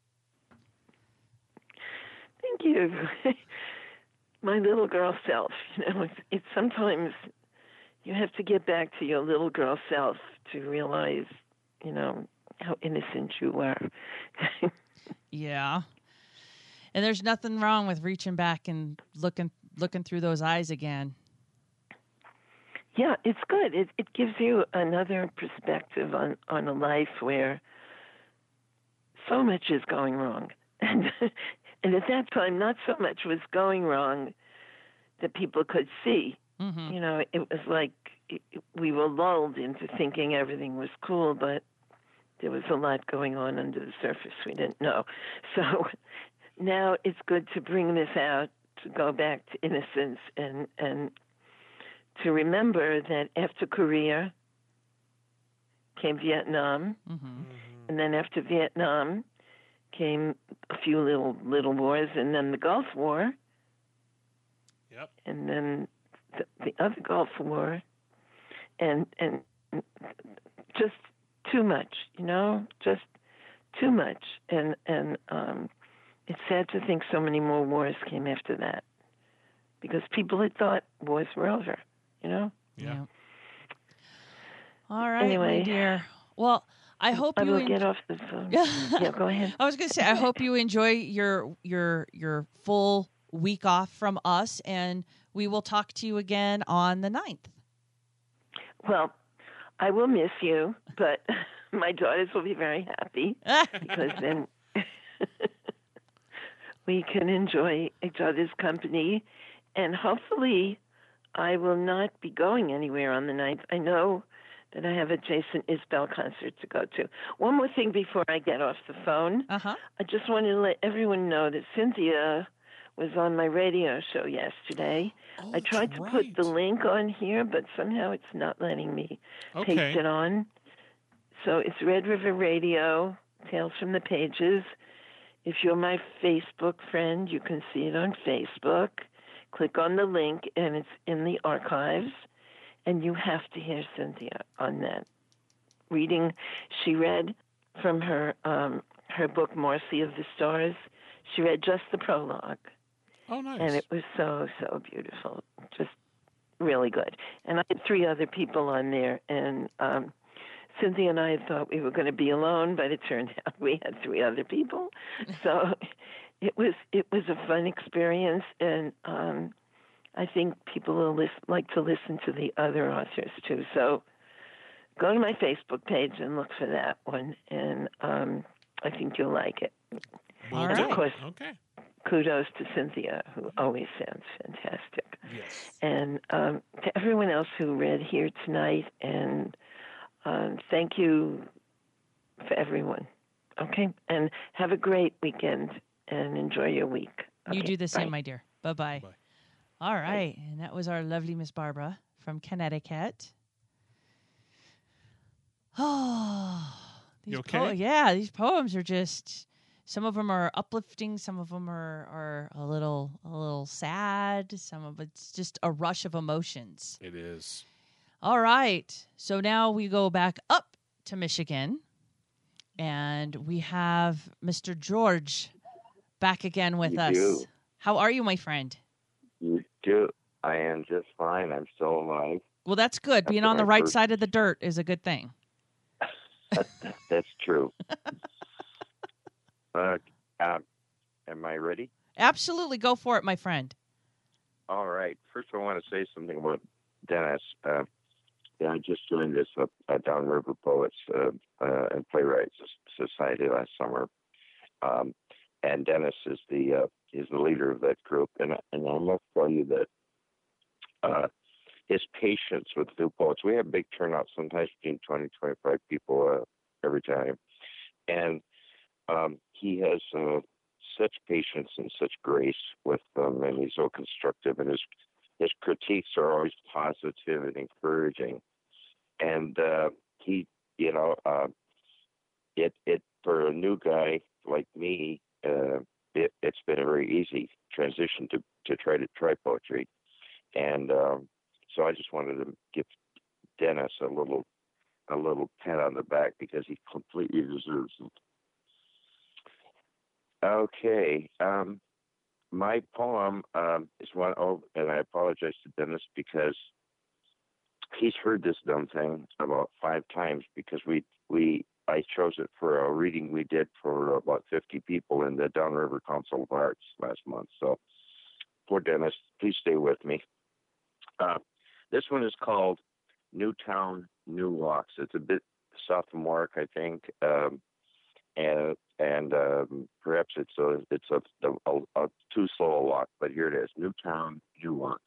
Thank you. My little girl self, you know, it's, it's sometimes you have to get back to your little girl self to realize, you know, how innocent you were. Yeah. And there's nothing wrong with reaching back and looking looking through those eyes again. Yeah, it's good. It it gives you another perspective on, on a life where so much is going wrong. And and at that time, not so much was going wrong that people could see. Mm-hmm. You know, it was like it, we were lulled into thinking everything was cool, but there was a lot going on under the surface we didn't know. So now it's good to bring this out, to go back to innocence, and, and to remember that after Korea came Vietnam, mm-hmm. and then after Vietnam came a few little little wars, and then the Gulf War. Yep. And then the, the other Gulf War, and and just too much, you know, just too much, and and um, it's sad to think so many more wars came after that, because people had thought wars were over, you know. Yeah. All right, Anyway. my dear. Well, I hope I you will en- get off the phone. Yeah, go ahead. I was going to say, I hope you enjoy your your your full week off from us, and we will talk to you again on the ninth. Well, I will miss you, but my daughters will be very happy because then we can enjoy each other's company, and hopefully I will not be going anywhere on the ninth. I know that I have a Jason Isbell concert to go to. One more thing before I get off the phone. Uh-huh. I just wanted to let everyone know that Cynthia was on my radio show yesterday. Oh, I tried to put the link on here, but somehow it's not letting me Okay. paste it on. So it's Red River Radio, Tales from the Pages. If you're my Facebook friend, you can see it on Facebook. Click on the link, and it's in the archives. And you have to hear Cynthia on that reading. She read from her um, her book, Marcy of the Stars. She read just the prologue. Oh, nice. And it was so, so beautiful. Just really good. And I had three other people on there. And um, Cynthia and I had thought we were going to be alone, but it turned out we had three other people. So it was it was a fun experience. And um, I think people will lis- like to listen to the other authors, too. So go to my Facebook page and look for that one. And um, I think you'll like it. Will And do. of course, Okay. kudos to Cynthia, who always sounds fantastic. Yes. And um, to everyone else who read here tonight, and um, thank you for everyone. Okay? And have a great weekend and enjoy your week. You Okay, do the same, bye. my dear. Bye-bye. All right. And that was our lovely Miss Barbara from Connecticut. Oh, these You okay? po- yeah, these poems are just, some of them are uplifting, some of them are, are a little a little sad, some of it's just a rush of emotions. It is. All right. So now we go back up to Michigan, and we have Mister George back again with You us. do. How are you, my friend? You do. I am just fine. I'm still alive. Well, that's good. Being After on the my right first- side of the dirt is a good thing. That's true. uh, um, am I ready? Absolutely. Go for it, my friend. All right. First, I want to say something about Dennis. Uh, yeah, I just joined this uh, uh, Downriver Poets uh, uh, and Playwrights Society last summer, um, and Dennis is the uh, is the leader of that group. And and I must tell you that uh, his patience with new poets. We have big turnouts, sometimes between twenty, twenty-five people uh, every time, and um, he has uh, such patience and such grace with them, and he's so constructive, and his his critiques are always positive and encouraging. And uh, he, you know, uh, it it for a new guy like me, uh, it, it's been a very easy transition to to try to try poetry, and um, so I just wanted to give Dennis a little a little pat on the back because he completely deserves it. Okay, um, my poem um, is one. Oh, and I apologize to Dennis because he's heard this dumb thing about five times because we we I chose it for a reading we did for about fifty people in the Downriver Council of Arts last month. So, poor Dennis, please stay with me. Uh, this one is called New Town, New Walks. It's a bit sophomoric, I think, um, and and um, perhaps it's a it's a, a, a too slow a walk. But here it is: New Town, New Walks.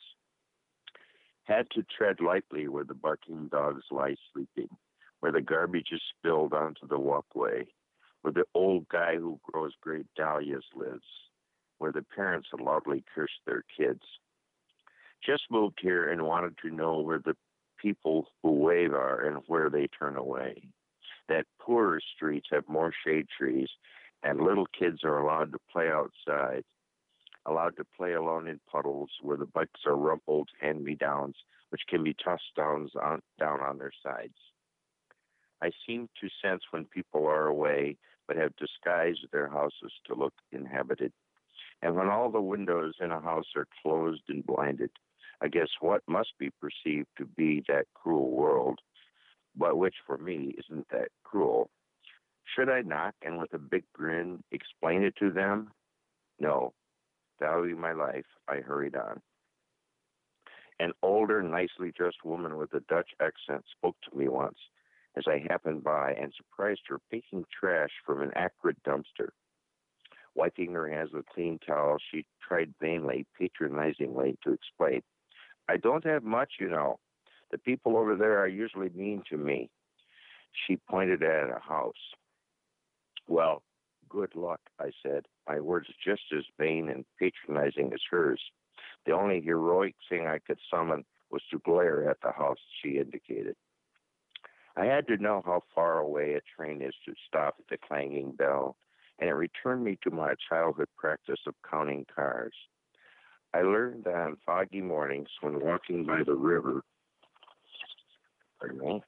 Had to tread lightly where the barking dogs lie sleeping, where the garbage is spilled onto the walkway, where the old guy who grows great dahlias lives, where the parents loudly curse their kids. Just moved here and wanted to know where the people who wave are and where they turn away. That poorer streets have more shade trees and little kids are allowed to play outside, allowed to play alone in puddles where the bikes are rumpled hand-me-downs, which can be tossed down on, down on their sides. I seem to sense when people are away but have disguised their houses to look inhabited. And when all the windows in a house are closed and blinded against what must be perceived to be that cruel world, but which for me isn't that cruel, should I knock and with a big grin explain it to them? No. Value my life, I hurried on. An older, nicely dressed woman with a Dutch accent spoke to me once as I happened by and surprised her picking trash from an acrid dumpster. Wiping her hands with clean towels, she tried vainly, patronizingly, to explain. I don't have much, you know. The people over there are usually mean to me. She pointed at a house. Well, good luck, I said, my words just as vain and patronizing as hers. The only heroic thing I could summon was to glare at the house she indicated. I had to know how far away a train is to stop at the clanging bell, and it returned me to my childhood practice of counting cars. I learned that on foggy mornings when walking by the river, pardon me,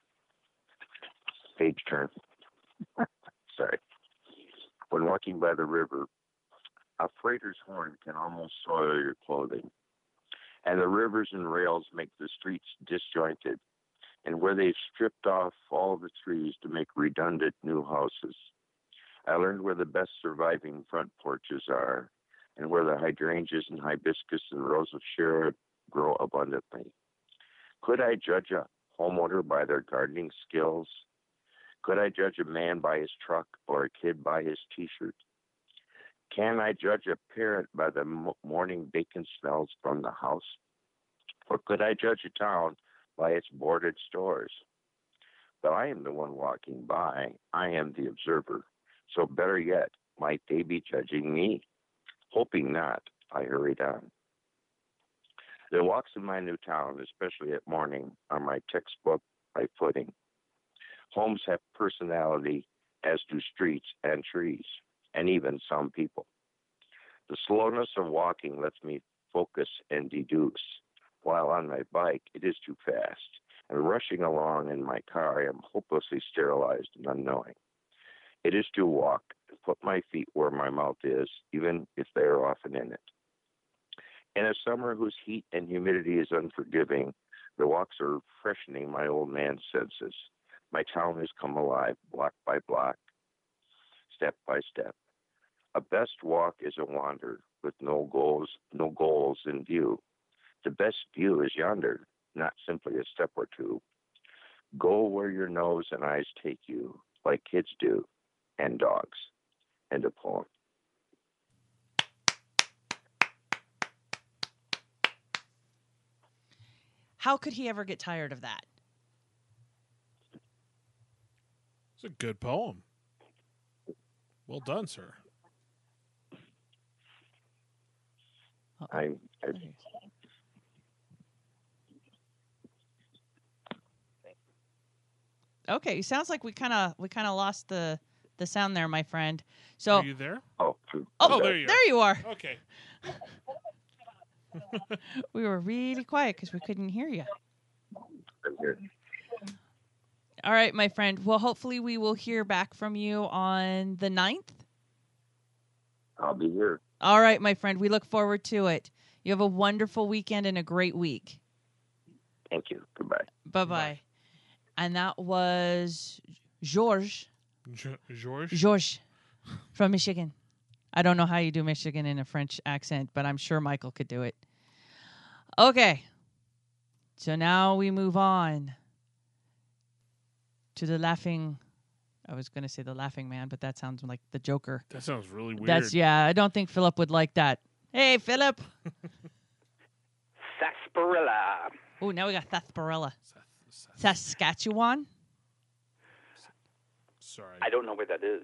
page turn, sorry, when walking by the river, a freighter's horn can almost soil your clothing, and the rivers and rails make the streets disjointed, and where they've stripped off all the trees to make redundant new houses. I learned where the best surviving front porches are, and where the hydrangeas and hibiscus and rose of Sharon grow abundantly. Could I judge a homeowner by their gardening skills? Could I judge a man by his truck or a kid by his T-shirt? Can I judge a parent by the morning bacon smells from the house? Or could I judge a town by its boarded stores? But I am the one walking by. I am the observer. So better yet, might they be judging me? Hoping not, I hurried on. The walks in my new town, especially at morning, are my textbook, my footing. Homes have personality, as do streets and trees, and even some people. The slowness of walking lets me focus and deduce, while on my bike it is too fast, and rushing along in my car I am hopelessly sterilized and unknowing. It is to walk and put my feet where my mouth is, even if they are often in it. In a summer whose heat and humidity is unforgiving, the walks are freshening my old man's senses. My town has come alive, block by block, step by step. A best walk is a wander with no goals, no goals in view. The best view is yonder, not simply a step or two. Go where your nose and eyes take you, like kids do, and dogs. End of poem. How could he ever get tired of that? It's a good poem. Well done, sir. I, I Okay, sounds like we kind of we kind of lost the the sound there, my friend. So Are you there? Oh, oh, Oh, there you are. there you are. Okay. We were really quiet because we couldn't hear you. All right, my friend. Well, hopefully we will hear back from you on the ninth. I'll be here. All right, my friend. We look forward to it. You have a wonderful weekend and a great week. Thank you. Goodbye. Bye-bye. And that was George. Ge- George? George from Michigan. I don't know how you do Michigan in a French accent, but I'm sure Michael could do it. Okay. So now we move on to the laughing... I was going to say the laughing man, but that sounds like the Joker. That sounds really weird. That's yeah. I don't think Philip would like that. Hey, Philip. Sarsaparilla. Oh, now we got sarsaparilla. Saskatchewan. Sorry. I don't know where that is.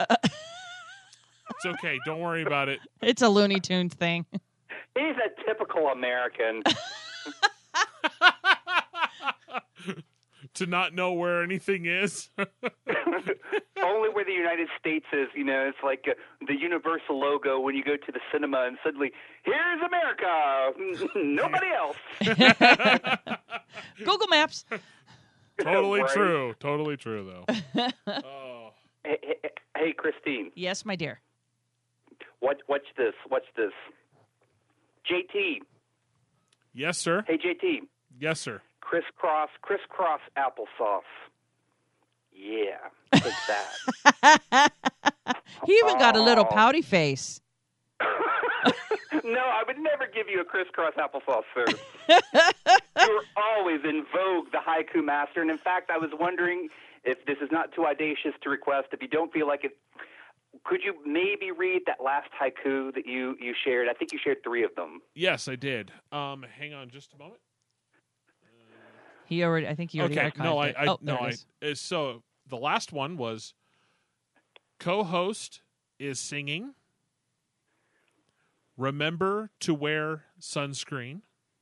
It's okay. Don't worry about it. It's a Looney Tunes thing. He's a typical American. To not know where anything is. Only where the United States is. You know, it's like uh, the Universal logo when you go to the cinema and suddenly, here's America. Nobody else. Google Maps. Totally Right. true. Totally true, though. Oh. Hey, hey, hey, Christine. Yes, my dear. What? Watch this. Watch this. J T. Yes, sir. Hey, J T. Yes, sir. Crisscross, crisscross applesauce. Yeah, take that. He even got a little Oh. pouty face. No, I would never give you a crisscross applesauce, sir. You're always in vogue, the haiku master. And in fact, I was wondering if this is not too audacious to request, if you don't feel like it, could you maybe read that last haiku that you, you shared? I think you shared three of them. Yes, I did. Um, hang on just a moment. He already. I think he already Okay. archived No, I, it. I oh, no, there it I. is. uh, So the last one was co-host is singing. Remember to wear sunscreen.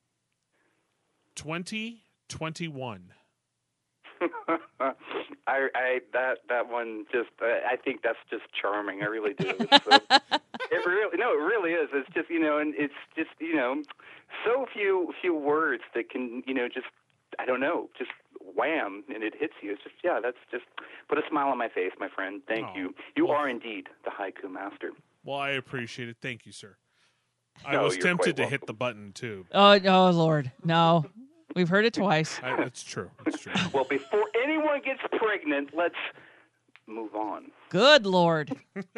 Twenty twenty one. I, I that that one just uh, I think that's just charming. I really do. It's, uh, it really no, it really is. It's just you know, and it's just you know, so few few words that can you know just I don't know just wham and it hits you. It's just yeah, that's just put a smile on my face, my friend. Thank Oh. you. You are indeed the haiku master. Well, I appreciate it. Thank you, sir. I No, was you're tempted quite to welcome. hit the button too. Oh, oh, Lord, no. We've heard it twice. I, that's true. That's true. Well, before anyone gets pregnant, let's move on. Good Lord.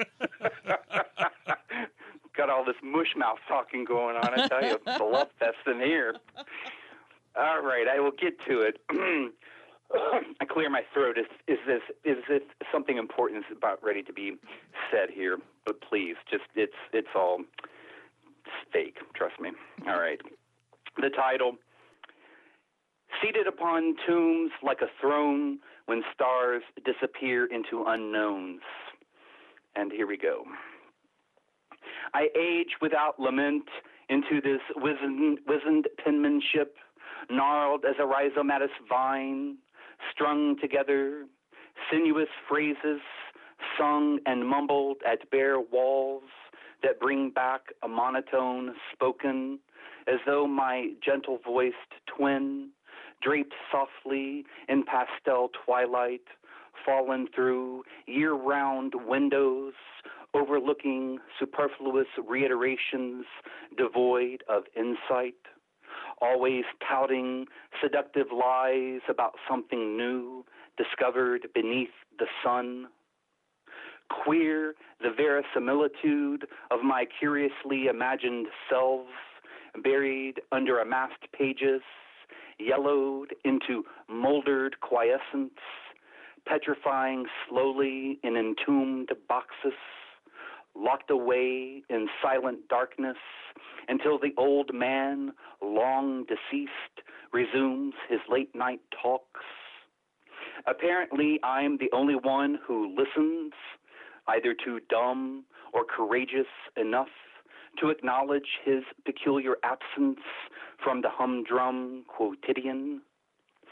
Got all this mush mouth talking going on. I tell you, it's a love fest in here. All right, I will get to it. I clear my throat. Is, is this is this something important is about ready to be said here? But please, just it's it's all it's fake. Trust me. All right. The title: Seated upon tombs like a throne when stars disappear into unknowns. And here we go. I age without lament into this wizened, wizened penmanship, gnarled as a rhizomatous vine, strung together, sinuous phrases sung and mumbled at bare walls that bring back a monotone spoken, as though my gentle-voiced twin, draped softly in pastel twilight, fallen through year-round windows, overlooking superfluous reiterations devoid of insight, always touting seductive lies about something new discovered beneath the sun. Queer the verisimilitude of my curiously imagined selves, buried under amassed pages, yellowed into moldered quiescence, petrifying slowly in entombed boxes, locked away in silent darkness until the old man, long deceased, resumes his late-night talks. Apparently, I'm the only one who listens, either too dumb or courageous enough to acknowledge his peculiar absence from the humdrum quotidian.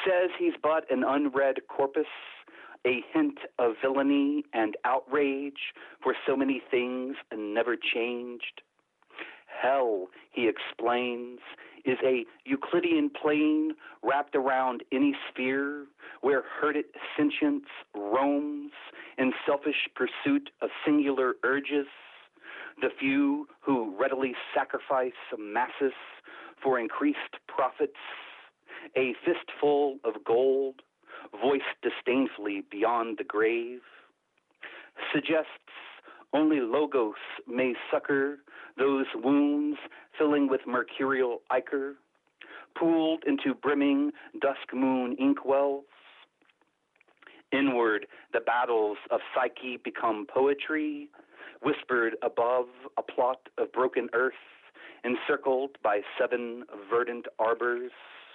says he's but an unread corpus, a hint of villainy and outrage for so many things never changed. Hell, he explains, is a Euclidean plane wrapped around any sphere where herded sentience roams in selfish pursuit of singular urges, the few who readily sacrifice masses for increased profits, a fistful of gold, voiced disdainfully beyond the grave, suggests only Logos may succor those wounds filling with mercurial ichor, pooled into brimming dusk moon inkwells. Inward, the battles of psyche become poetry, whispered above a plot of broken earth, encircled by seven verdant arbors.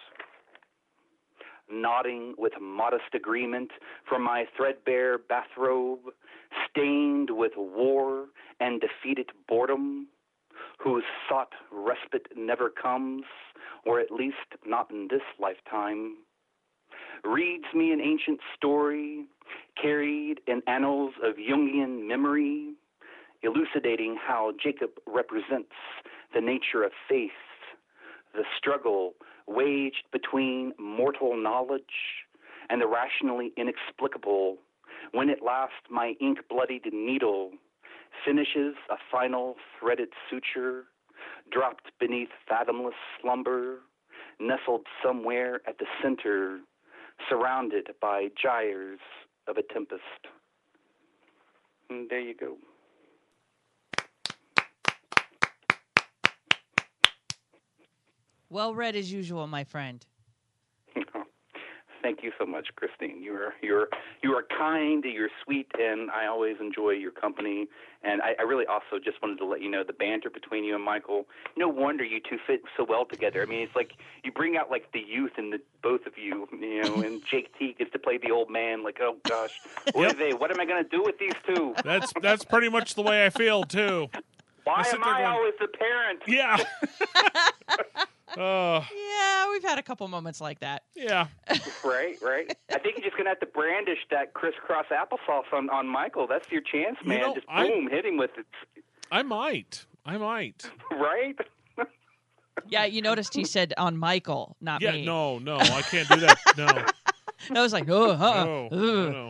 Nodding with modest agreement for my threadbare bathrobe, stained with war and defeated boredom, whose sought respite never comes, or at least not in this lifetime, reads me an ancient story carried in annals of Jungian memory, elucidating how Jacob represents the nature of faith, the struggle waged between mortal knowledge and the rationally inexplicable, when at last my ink-bloodied needle finishes a final threaded suture, dropped beneath fathomless slumber, nestled somewhere at the center, surrounded by gyres of a tempest. And there you go. Well read as usual, my friend. Thank you so much, Christine. You're you're you are kind, you're sweet, and I always enjoy your company. And I, I really also just wanted to let you know the banter between you and Michael. No wonder you two fit so well together. I mean, it's like you bring out like the youth in the both of you, you know. And Jake T gets to play the old man. Like, oh gosh, what are they? What am I going to do with these two? That's that's pretty much the way I feel too. Why I am I going, always the parent? Yeah. Uh, yeah, we've had a couple moments like that. Yeah. Right, right. I think you're just going to have to brandish that crisscross applesauce on, on Michael. That's your chance, man. You know, just I, boom, hit him with it. I might. I might. Right? Yeah, you noticed he said on Michael, not yeah, me. Yeah, no, no, I can't do that. No. I was like, oh, huh. No, no, no.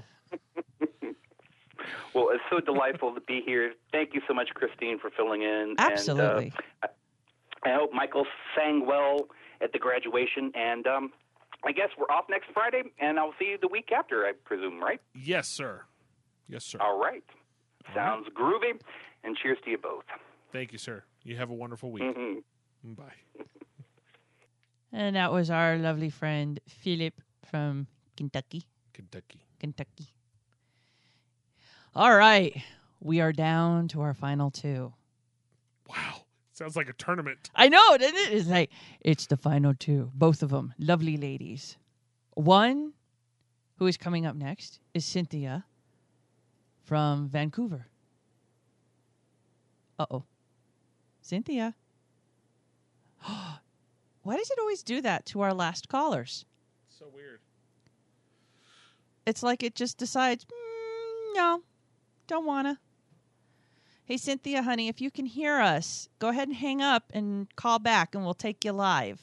Well, it's so delightful to be here. Thank you so much, Christine, for filling in. Absolutely. And, uh, I hope Michael sang well at the graduation, and um, I guess we're off next Friday, and I'll see you the week after, I presume, right? Yes, sir. Yes, sir. All right. All Sounds right. groovy, and cheers to you both. Thank you, sir. You have a wonderful week. Mm-hmm. Bye. And that was our lovely friend, Philip from Kentucky. Kentucky. Kentucky. All right. We are down to our final two. Wow. Sounds like a tournament. I know. It is like it's the final two. Both of them. Lovely ladies. One who is coming up next is Cynthia from Vancouver. Uh-oh. Cynthia. Why does it always do that to our last callers? So weird. It's like it just decides, mm, no, don't wanna. Hey, Cynthia, honey, if you can hear us, go ahead and hang up and call back, and we'll take you live.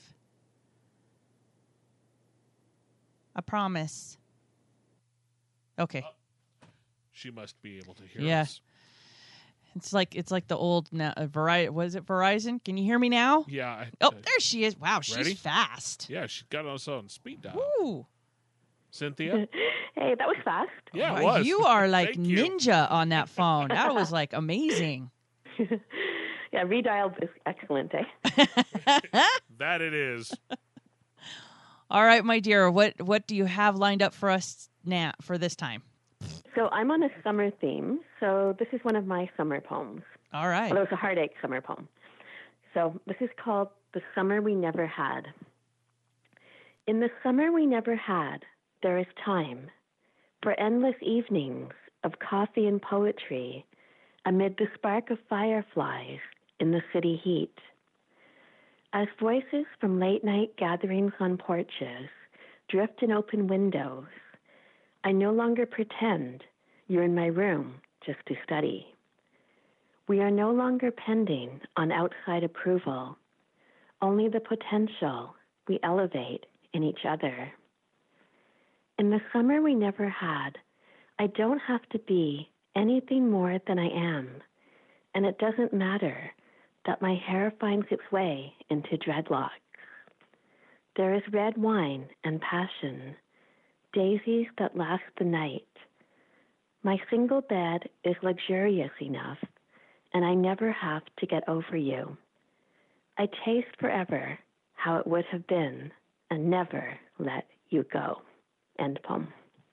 I promise. Okay. Uh, she must be able to hear yeah. us. It's like it's like the old now. Uh, Verizon. Was it Verizon? Can you hear me now? Yeah. I, oh, uh, there she is. Wow, she's ready? fast. Yeah, she got us on speed dial. Woo. Cynthia? Hey, that was fast. Yeah, it wow, was. You are like ninja you. on that phone. That was like amazing. Yeah, redialed is excellent, eh? That it is. All right, my dear, what what do you have lined up for us now for this time? So I'm on a summer theme. So this is one of my summer poems. All right. Although it's a heartache summer poem. So this is called The Summer We Never Had. In the summer we never had, there is time for endless evenings of coffee and poetry amid the spark of fireflies in the city heat. As voices from late-night gatherings on porches drift in open windows. I no longer pretend you're in my room just to study. We are no longer pending on outside approval, only the potential we elevate in each other. In the summer we never had, I don't have to be anything more than I am, and it doesn't matter that my hair finds its way into dreadlocks. There is red wine and passion, daisies that last the night. My single bed is luxurious enough, and I never have to get over you. I taste forever how it would have been and never let you go. End poem.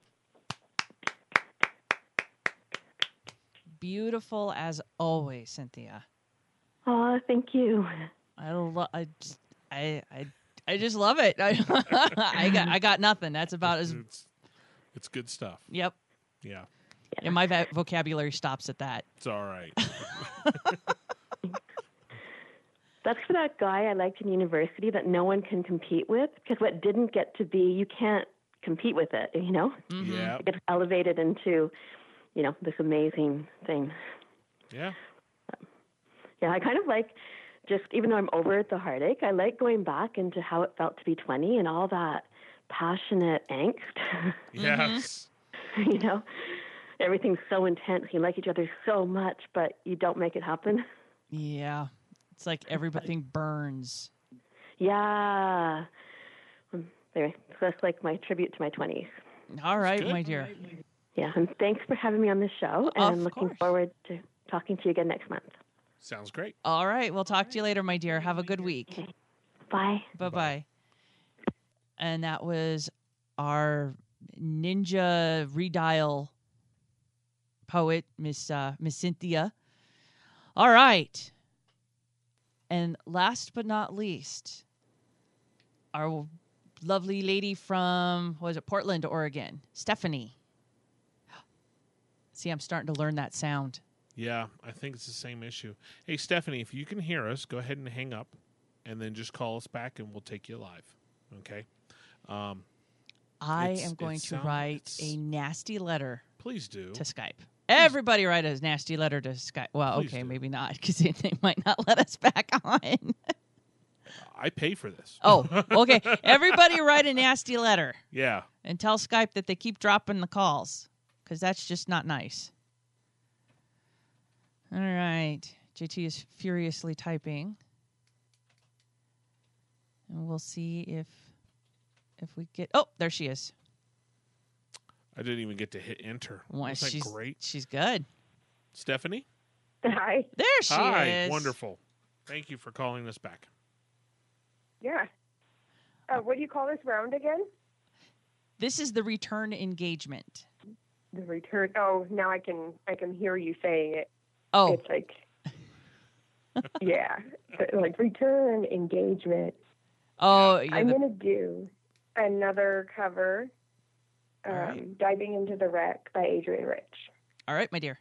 Beautiful as always, Cynthia. Oh, thank you. I love. I just, I, I, I just love it. I, I got, I got nothing. That's about as. It's, it's good stuff. Yep. Yeah. And my vo- vocabulary stops at that. It's all right. That's for that guy I liked in university that no one can compete with, because what didn't get to be, you can't compete with it, you know? Mm-hmm. Yeah. It gets elevated into, you know, this amazing thing. Yeah. Yeah, I kind of like, just even though I'm over the heartache, I like going back into how it felt to be twenty and all that passionate angst. Yes. You know, everything's so intense. You like each other so much, but you don't make it happen. Yeah. It's like everything burns. Yeah. Um, Anyway, so that's like my tribute to my twenties. All right, my dear. Yeah, and thanks for having me on the show, and Of looking course. forward to talking to you again next month. Sounds great. All right. We'll talk to you later, my dear. Have a good week. Bye. Bye-bye. And that was our ninja redial poet, Miss uh, Miss Cynthia. All right. And last but not least, our lovely lady from, what was it, Portland, Oregon, Stephanie. See, I'm starting to learn that sound. Yeah, I think it's the same issue. Hey, Stephanie, if you can hear us, go ahead and hang up, and then just call us back, and we'll take you live. Okay? Um, I it's- am going it to sound- write it's- a nasty letter. Please do. To Skype. Everybody write a nasty letter to Skype. Well, Please okay, do. maybe not, because they, they might not let us back on. I pay for this. Oh, okay. Everybody write a nasty letter. Yeah. And tell Skype that they keep dropping the calls, because that's just not nice. All right. J T is furiously typing. And we'll see if if we get... Oh, there she is. I didn't even get to hit enter. Well, Wasn't that she's, great? She's good. Stephanie? Hi. There she Hi. is. Wonderful. Thank you for calling us back. Yeah. Uh, what do you call this round again? This is the return engagement. The return. Oh, now I can I can hear you saying it. Oh. It's like, yeah, like return engagement. Oh, yeah. I'm the- gonna do another cover, um, right. "Diving into the Wreck" by Adrian Rich. All right, my dear.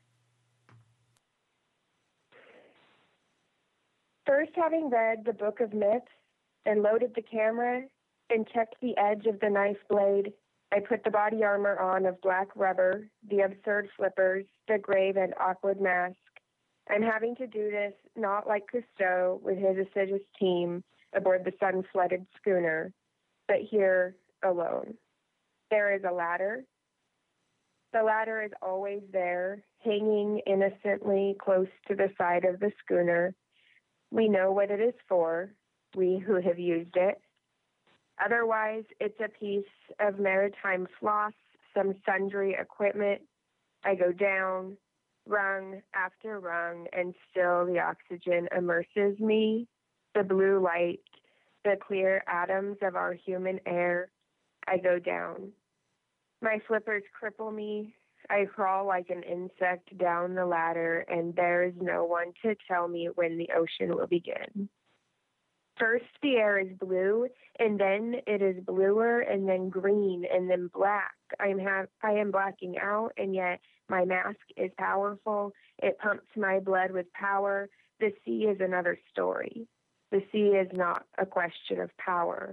First, having read the Book of Myths and loaded the camera and checked the edge of the knife blade, I put the body armor on of black rubber, the absurd flippers, the grave and awkward mask. I'm having to do this not like Cousteau with his assiduous team aboard the sun-flooded schooner, but here alone. There is a ladder. The ladder is always there, hanging innocently close to the side of the schooner. We know what it is for, we who have used it. Otherwise, it's a piece of maritime floss, some sundry equipment. I go down, rung after rung, and still the oxygen immerses me. The blue light, the clear atoms of our human air. I go down. My flippers cripple me. I crawl like an insect down the ladder, and there is no one to tell me when the ocean will begin. First, the air is blue, and then it is bluer, and then green, and then black. I am ha- I am blacking out, and yet my mask is powerful. It pumps my blood with power. The sea is another story. The sea is not a question of power.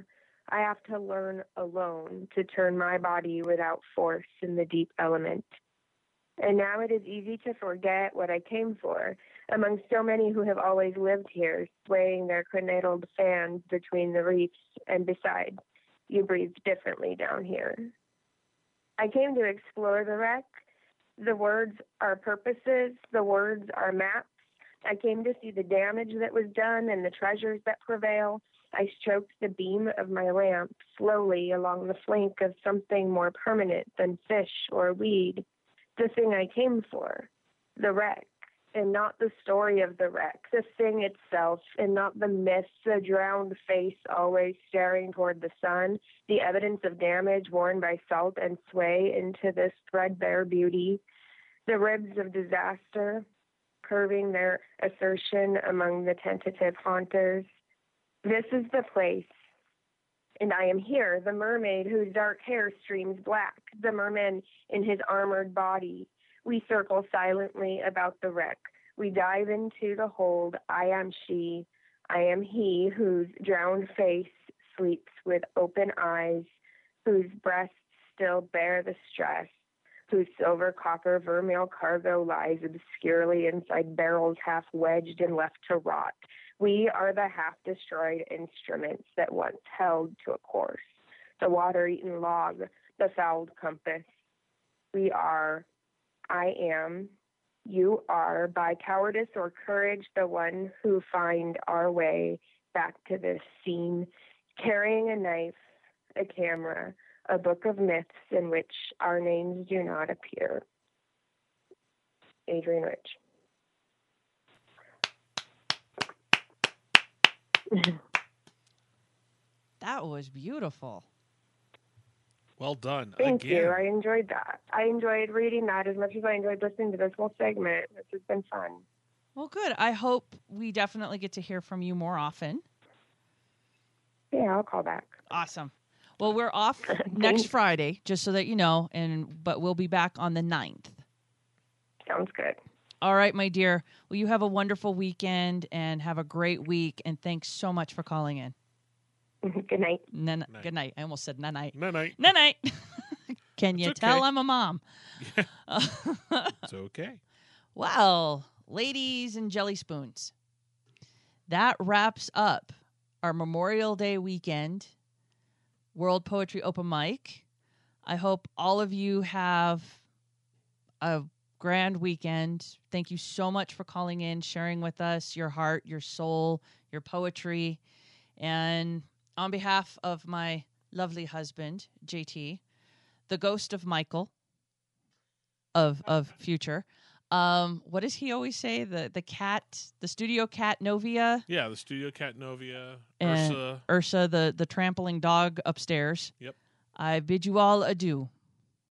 I have to learn alone to turn my body without force in the deep element. And now it is easy to forget what I came for, among so many who have always lived here, swaying their crenadled fans between the reefs, and besides, you breathe differently down here. I came to explore the wreck. The words are purposes, the words are maps. I came to see the damage that was done and the treasures that prevail. I stroked the beam of my lamp slowly along the flank of something more permanent than fish or weed. The thing I came for, the wreck, and not the story of the wreck, the thing itself, and not the myth, the drowned face always staring toward the sun, the evidence of damage worn by salt and sway into this threadbare beauty, the ribs of disaster, curving their assertion among the tentative haunters. This is the place, and I am here, the mermaid whose dark hair streams black, the merman in his armored body. We circle silently about the wreck. We dive into the hold. I am she. I am he whose drowned face sleeps with open eyes, whose breasts still bear the stress, whose silver copper vermeil cargo lies obscurely inside barrels half wedged and left to rot. We are the half-destroyed instruments that once held to a course, the water-eaten log, the fouled compass. We are, I am, you are, by cowardice or courage, the one who find our way back to this scene, carrying a knife, a camera, a book of myths in which our names do not appear. Adrienne Rich. That was beautiful. Well done. Thank Again. you. I enjoyed that. I enjoyed reading that as much as I enjoyed listening to this whole segment. This has been fun. Well, good. I hope we definitely get to hear from you more often. Yeah, I'll call back. Awesome. Well, we're off next Friday, just so that you know, and but we'll be back on the ninth. Sounds good. All right, my dear. Well, you have a wonderful weekend and have a great week, and thanks so much for calling in. Good night. N- night. Good night. I almost said night night. Night night. Night night. Can you It's tell okay. I'm a mom? Yeah. It's okay. Well, ladies and jelly spoons, that wraps up our Memorial Day weekend World Poetry Open Mic. I hope all of you have a grand weekend. Thank you so much for calling in, sharing with us your heart, your soul, your poetry. And on behalf of my lovely husband, J T, the ghost of Michael of of future, um, what does he always say? The the cat, the studio cat Novia, Yeah, the studio cat Novia, and Ursa. Ursa, the the trampling dog upstairs. Yep. I bid you all adieu.